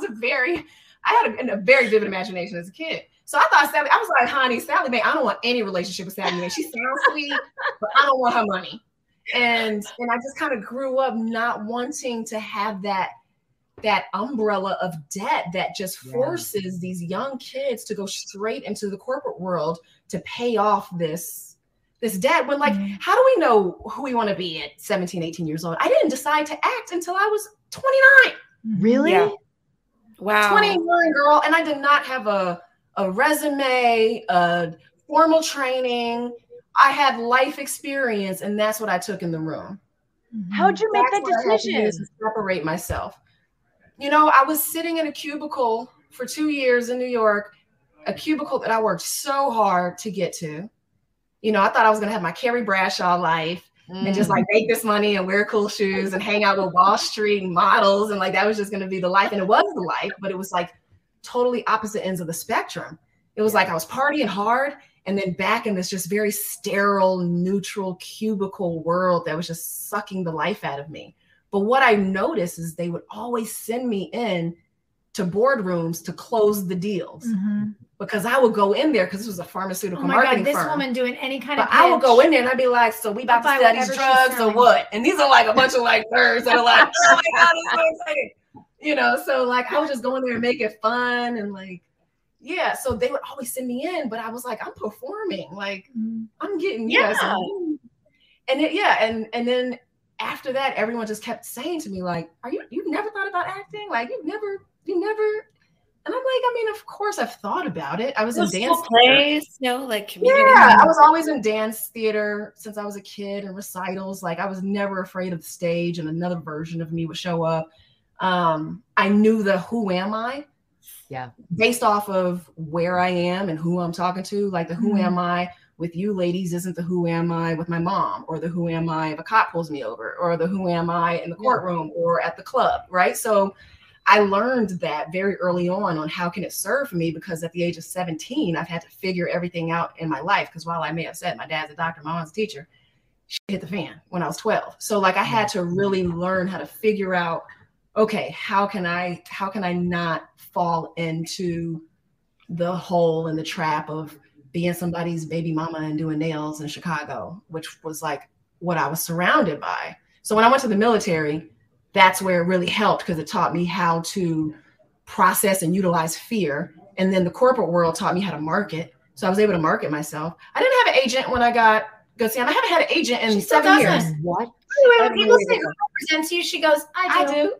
I had a very vivid imagination as a kid. So I thought I was like, honey, Sally Mae, I don't want any relationship with Sally Mae. She sounds sweet, but I don't want her money. And I just kind of grew up not wanting to have that umbrella of debt that just forces these young kids to go straight into the corporate world to pay off this debt. When like, how do we know who we want to be at 17, 18 years old? I didn't decide to act until I was 29.
Really?
Yeah.
Wow.
29, girl. And I did not have a resume, a formal training. I had life experience, and that's what I took in the room.
How'd you make that decision?
To separate myself. You know, I was sitting in a cubicle for 2 years in New York, a cubicle that I worked so hard to get to. You know, I thought I was going to have my Carrie Bradshaw life and just like make this money and wear cool shoes and hang out with Wall Street models. And like, that was just going to be the life. And it was the life, but it was like totally opposite ends of the spectrum. It was like I was partying hard and then back in this just very sterile, neutral cubicle world that was just sucking the life out of me. But what I noticed is they would always send me in to boardrooms to close the deals because I would go in there because this was a pharmaceutical marketing firm.
This woman doing any kind of pitch.
I would go in there and I'd be like, so we about to study these drugs or what? And these are like a bunch of like nerds that are like, oh my God, it's so exciting. You know, so like I would just go in there and make it fun and like, yeah. So they would always send me in, but I was like, I'm performing. Like I'm getting, and then after that, everyone just kept saying to me, like, you've never thought about acting? Like you've never, and I'm like, I mean, of course I've thought about it. I was in dance
plays, like community.
Yeah, I was always in dance theater since I was a kid and recitals. Like I was never afraid of the stage and another version of me would show up. I knew the who am I?
Yeah.
Based off of where I am and who I'm talking to. Like the who am I with you ladies isn't the who am I with my mom, or the who am I if a cop pulls me over, or the who am I in the courtroom or at the club, right? So I learned that very early on how can it serve me, because at the age of 17, I've had to figure everything out in my life. Because while I may have said my dad's a doctor, my mom's a teacher, she hit the fan when I was 12. So like I had to really learn how to figure out, okay, how can I not fall into the hole and the trap of being somebody's baby mama and doing nails in Chicago, which was like what I was surrounded by. So when I went to the military, that's where it really helped, because it taught me how to process and utilize fear. And then the corporate world taught me how to market. So I was able to market myself. I didn't have an agent when I got Good Sam. I haven't had an agent in 7 years.
What?
Anyway, when people say who represents you, she goes, I do.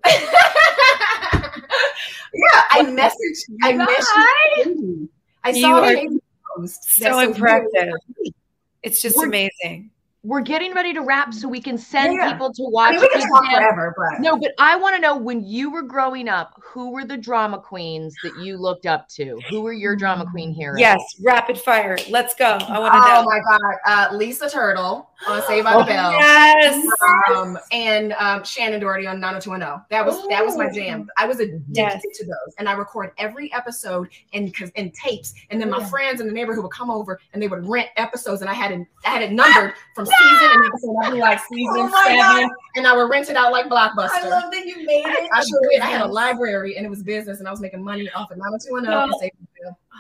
Yeah, I messaged. I saw a post.
So impressive. It's just amazing.
We're getting ready to wrap so we can send people to watch.
I mean, we can talk forever, but
no, but I want to know, when you were growing up, who were the drama queens that you looked up to? Who were your drama queen heroes?
Yes, rapid fire. Let's go. I want to know.
Oh my God, Lisa Turtle on Saved by the Bell.
Yes.
And Shannon Doherty on 90210. That was my jam. I was addicted to those, and I record every episode in tapes. And then my friends in the neighborhood would come over and they would rent episodes, and I had it numbered from season and episode. I'd be like season 7, and I would rent it out like Blockbuster.
I love that you made it.
I sure did. I had a library, and it was business, and I was making money off of 90210 and Saved by the Bell.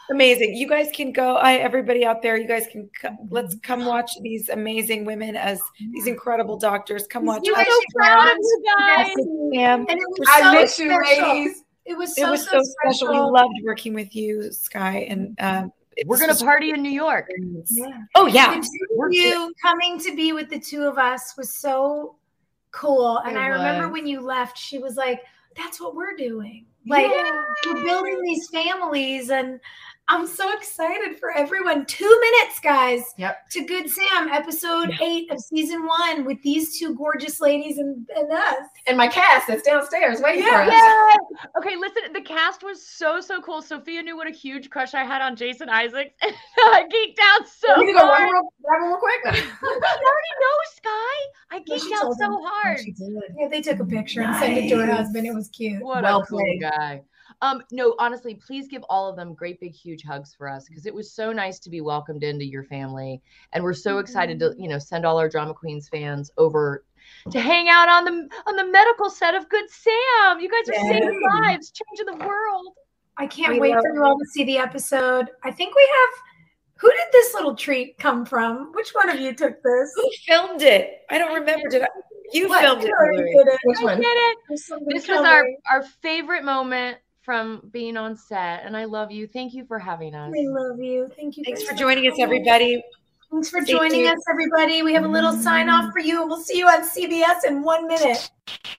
Amazing. You guys can go. Everybody out there, you guys can let's come watch these amazing women as these incredible doctors. Come watch.
You guys so proud of you guys.
And
it was
I
so
miss
special.
you, ladies.
It was
so special. We loved working with you, Sky, and
we're gonna party in New York.
Yeah.
Oh yeah.
The two of you coming to be with the two of us was so cool. And I remember when you left, she was like, "That's what we're doing. Like we're building these families." And I'm so excited for everyone. 2 minutes, guys.
Yep.
To Good Sam, episode 8 of season 1 with these two gorgeous ladies and us.
And my cast that's downstairs waiting for us.
Yeah. Okay, listen, the cast was so cool. Sophia knew what a huge crush I had on Jason Isaacs. And I geeked out so hard.
You go real quick.
I already know, Sky. I geeked out so hard.
Yeah, they took a picture and sent it to her husband. It was cute.
What a cool guy. No, honestly, please give all of them great big huge hugs for us, because it was so nice to be welcomed into your family, and we're so excited to send all our Drama Queens fans over to hang out on the medical set of Good Sam. You guys are saving lives, changing the world.
I can't wait for you all to see the episode. I think we have. Who did this little treat come from? Which one of you took this?
Who filmed it? I don't remember. Did I? You filmed it.
I did it. This was our favorite moment from being on set, and I love you. Thank you for having us.
I love you. Thank you.
Thanks for joining us, everybody.
Thanks for joining us, everybody. We have a little sign off for you, and we'll see you on CBS in 1 minute.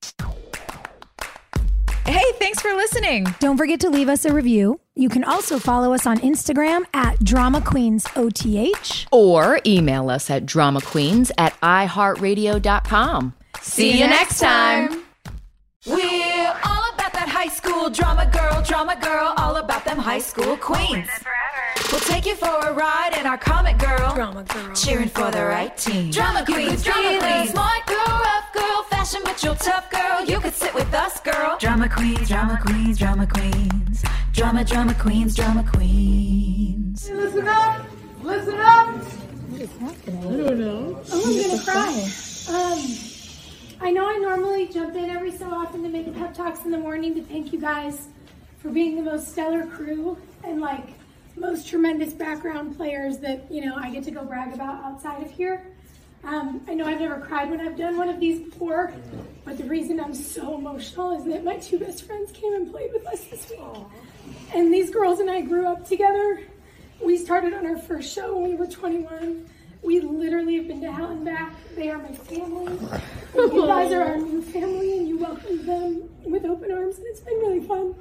Hey, thanks for listening.
Don't forget to leave us a review. You can also follow us on Instagram at Drama Queens OTH.
Or email us at dramaqueens@iheartradio.com. See you next time.
We're all about that high school drama girl, all about them high school queens. We'll take you for a ride in our comic girl, cheering for the right team. Drama queens, smart girl, rough girl, fashion but you're tough girl. You could sit with us, girl. Drama queens, drama queens, drama queens. Drama queens, drama queens.
Listen up. What is happening? I don't know. I'm gonna cry. I know I normally jump in every so often to make a pep talks in the morning to thank you guys for being the most stellar crew and most tremendous background players that, I get to go brag about outside of here. I know I've never cried when I've done one of these before, but the reason I'm so emotional is that my two best friends came and played with us this week. And these girls and I grew up together. We started on our first show when we were 21. We literally have been to hell and back. They are my family. You guys are our new family, and you welcomed them with open arms, and it's been really fun.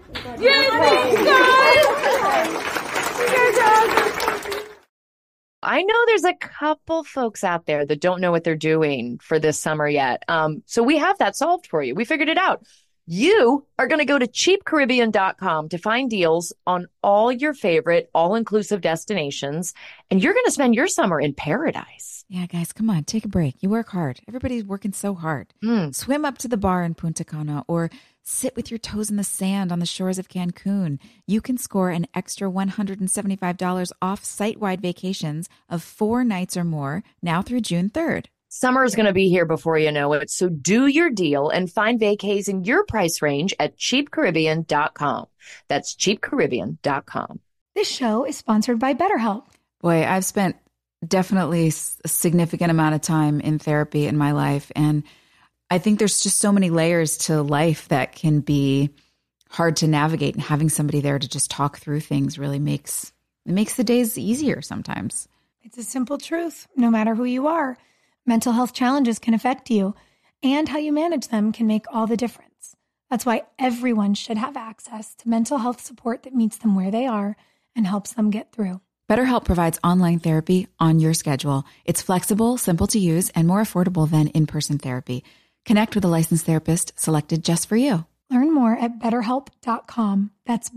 I know there's a couple folks out there that don't know what they're doing for this summer yet. So we have that solved for you. We figured it out. You are going to go to cheapcaribbean.com to find deals on all your favorite all-inclusive destinations, and you're going to spend your summer in paradise.
Yeah, guys, come on, take a break. You work hard. Everybody's working so hard. Swim up to the bar in Punta Cana or sit with your toes in the sand on the shores of Cancun. You can score an extra $175 off site-wide vacations of 4 nights or more now through June 3rd.
Summer is going to be here before you know it, so do your deal and find vacays in your price range at cheapcaribbean.com. That's cheapcaribbean.com.
This show is sponsored by BetterHelp.
Boy, I've spent definitely a significant amount of time in therapy in my life, and I think there's just so many layers to life that can be hard to navigate, and having somebody there to just talk through things really makes the days easier sometimes.
It's a simple truth. No matter who you are, mental health challenges can affect you, and how you manage them can make all the difference. That's why everyone should have access to mental health support that meets them where they are and helps them get through.
BetterHelp provides online therapy on your schedule. It's flexible, simple to use, and more affordable than in-person therapy. Connect with a licensed therapist selected just for you.
Learn more at BetterHelp.com. That's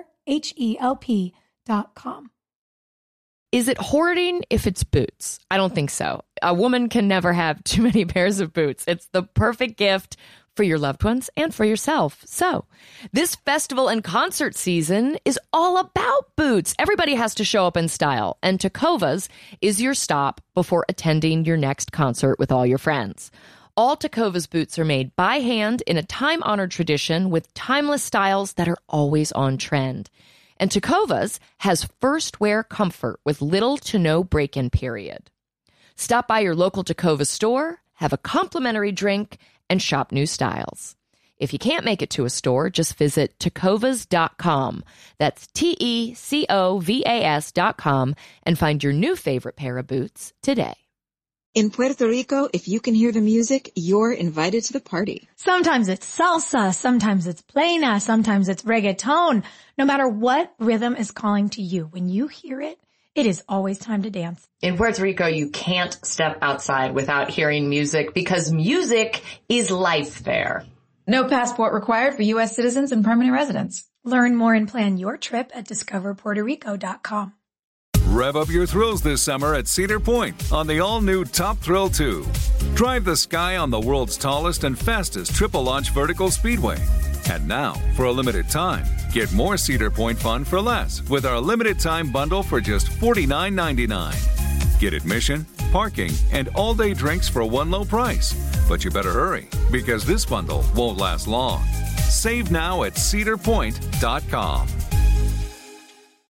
BetterHelp.com.
Is it hoarding if it's boots? I don't think so. A woman can never have too many pairs of boots. It's the perfect gift for your loved ones and for yourself. So this festival and concert season is all about boots. Everybody has to show up in style, and Tecovas is your stop before attending your next concert with all your friends. All Tecovas boots are made by hand in a time-honored tradition with timeless styles that are always on trend. And Tecovas has first wear comfort with little to no break-in period. Stop by your local Tecovas store, have a complimentary drink, and shop new styles. If you can't make it to a store, just visit tecovas.com. That's TECOVAS.com and find your new favorite pair of boots today.
In Puerto Rico, if you can hear the music, you're invited to the party.
Sometimes it's salsa, sometimes it's plena, sometimes it's reggaeton. No matter what rhythm is calling to you, when you hear it, it is always time to dance.
In Puerto Rico, you can't step outside without hearing music because music is life there.
No passport required for U.S. citizens and permanent residents.
Learn more and plan your trip at discoverpuertorico.com.
Rev up your thrills this summer at Cedar Point on the all-new Top Thrill 2. Drive the sky on the world's tallest and fastest triple-launch vertical speedway. And now, for a limited time, get more Cedar Point fun for less with our limited-time bundle for just $49.99. Get admission, parking, and all-day drinks for one low price. But you better hurry, because this bundle won't last long. Save now at cedarpoint.com.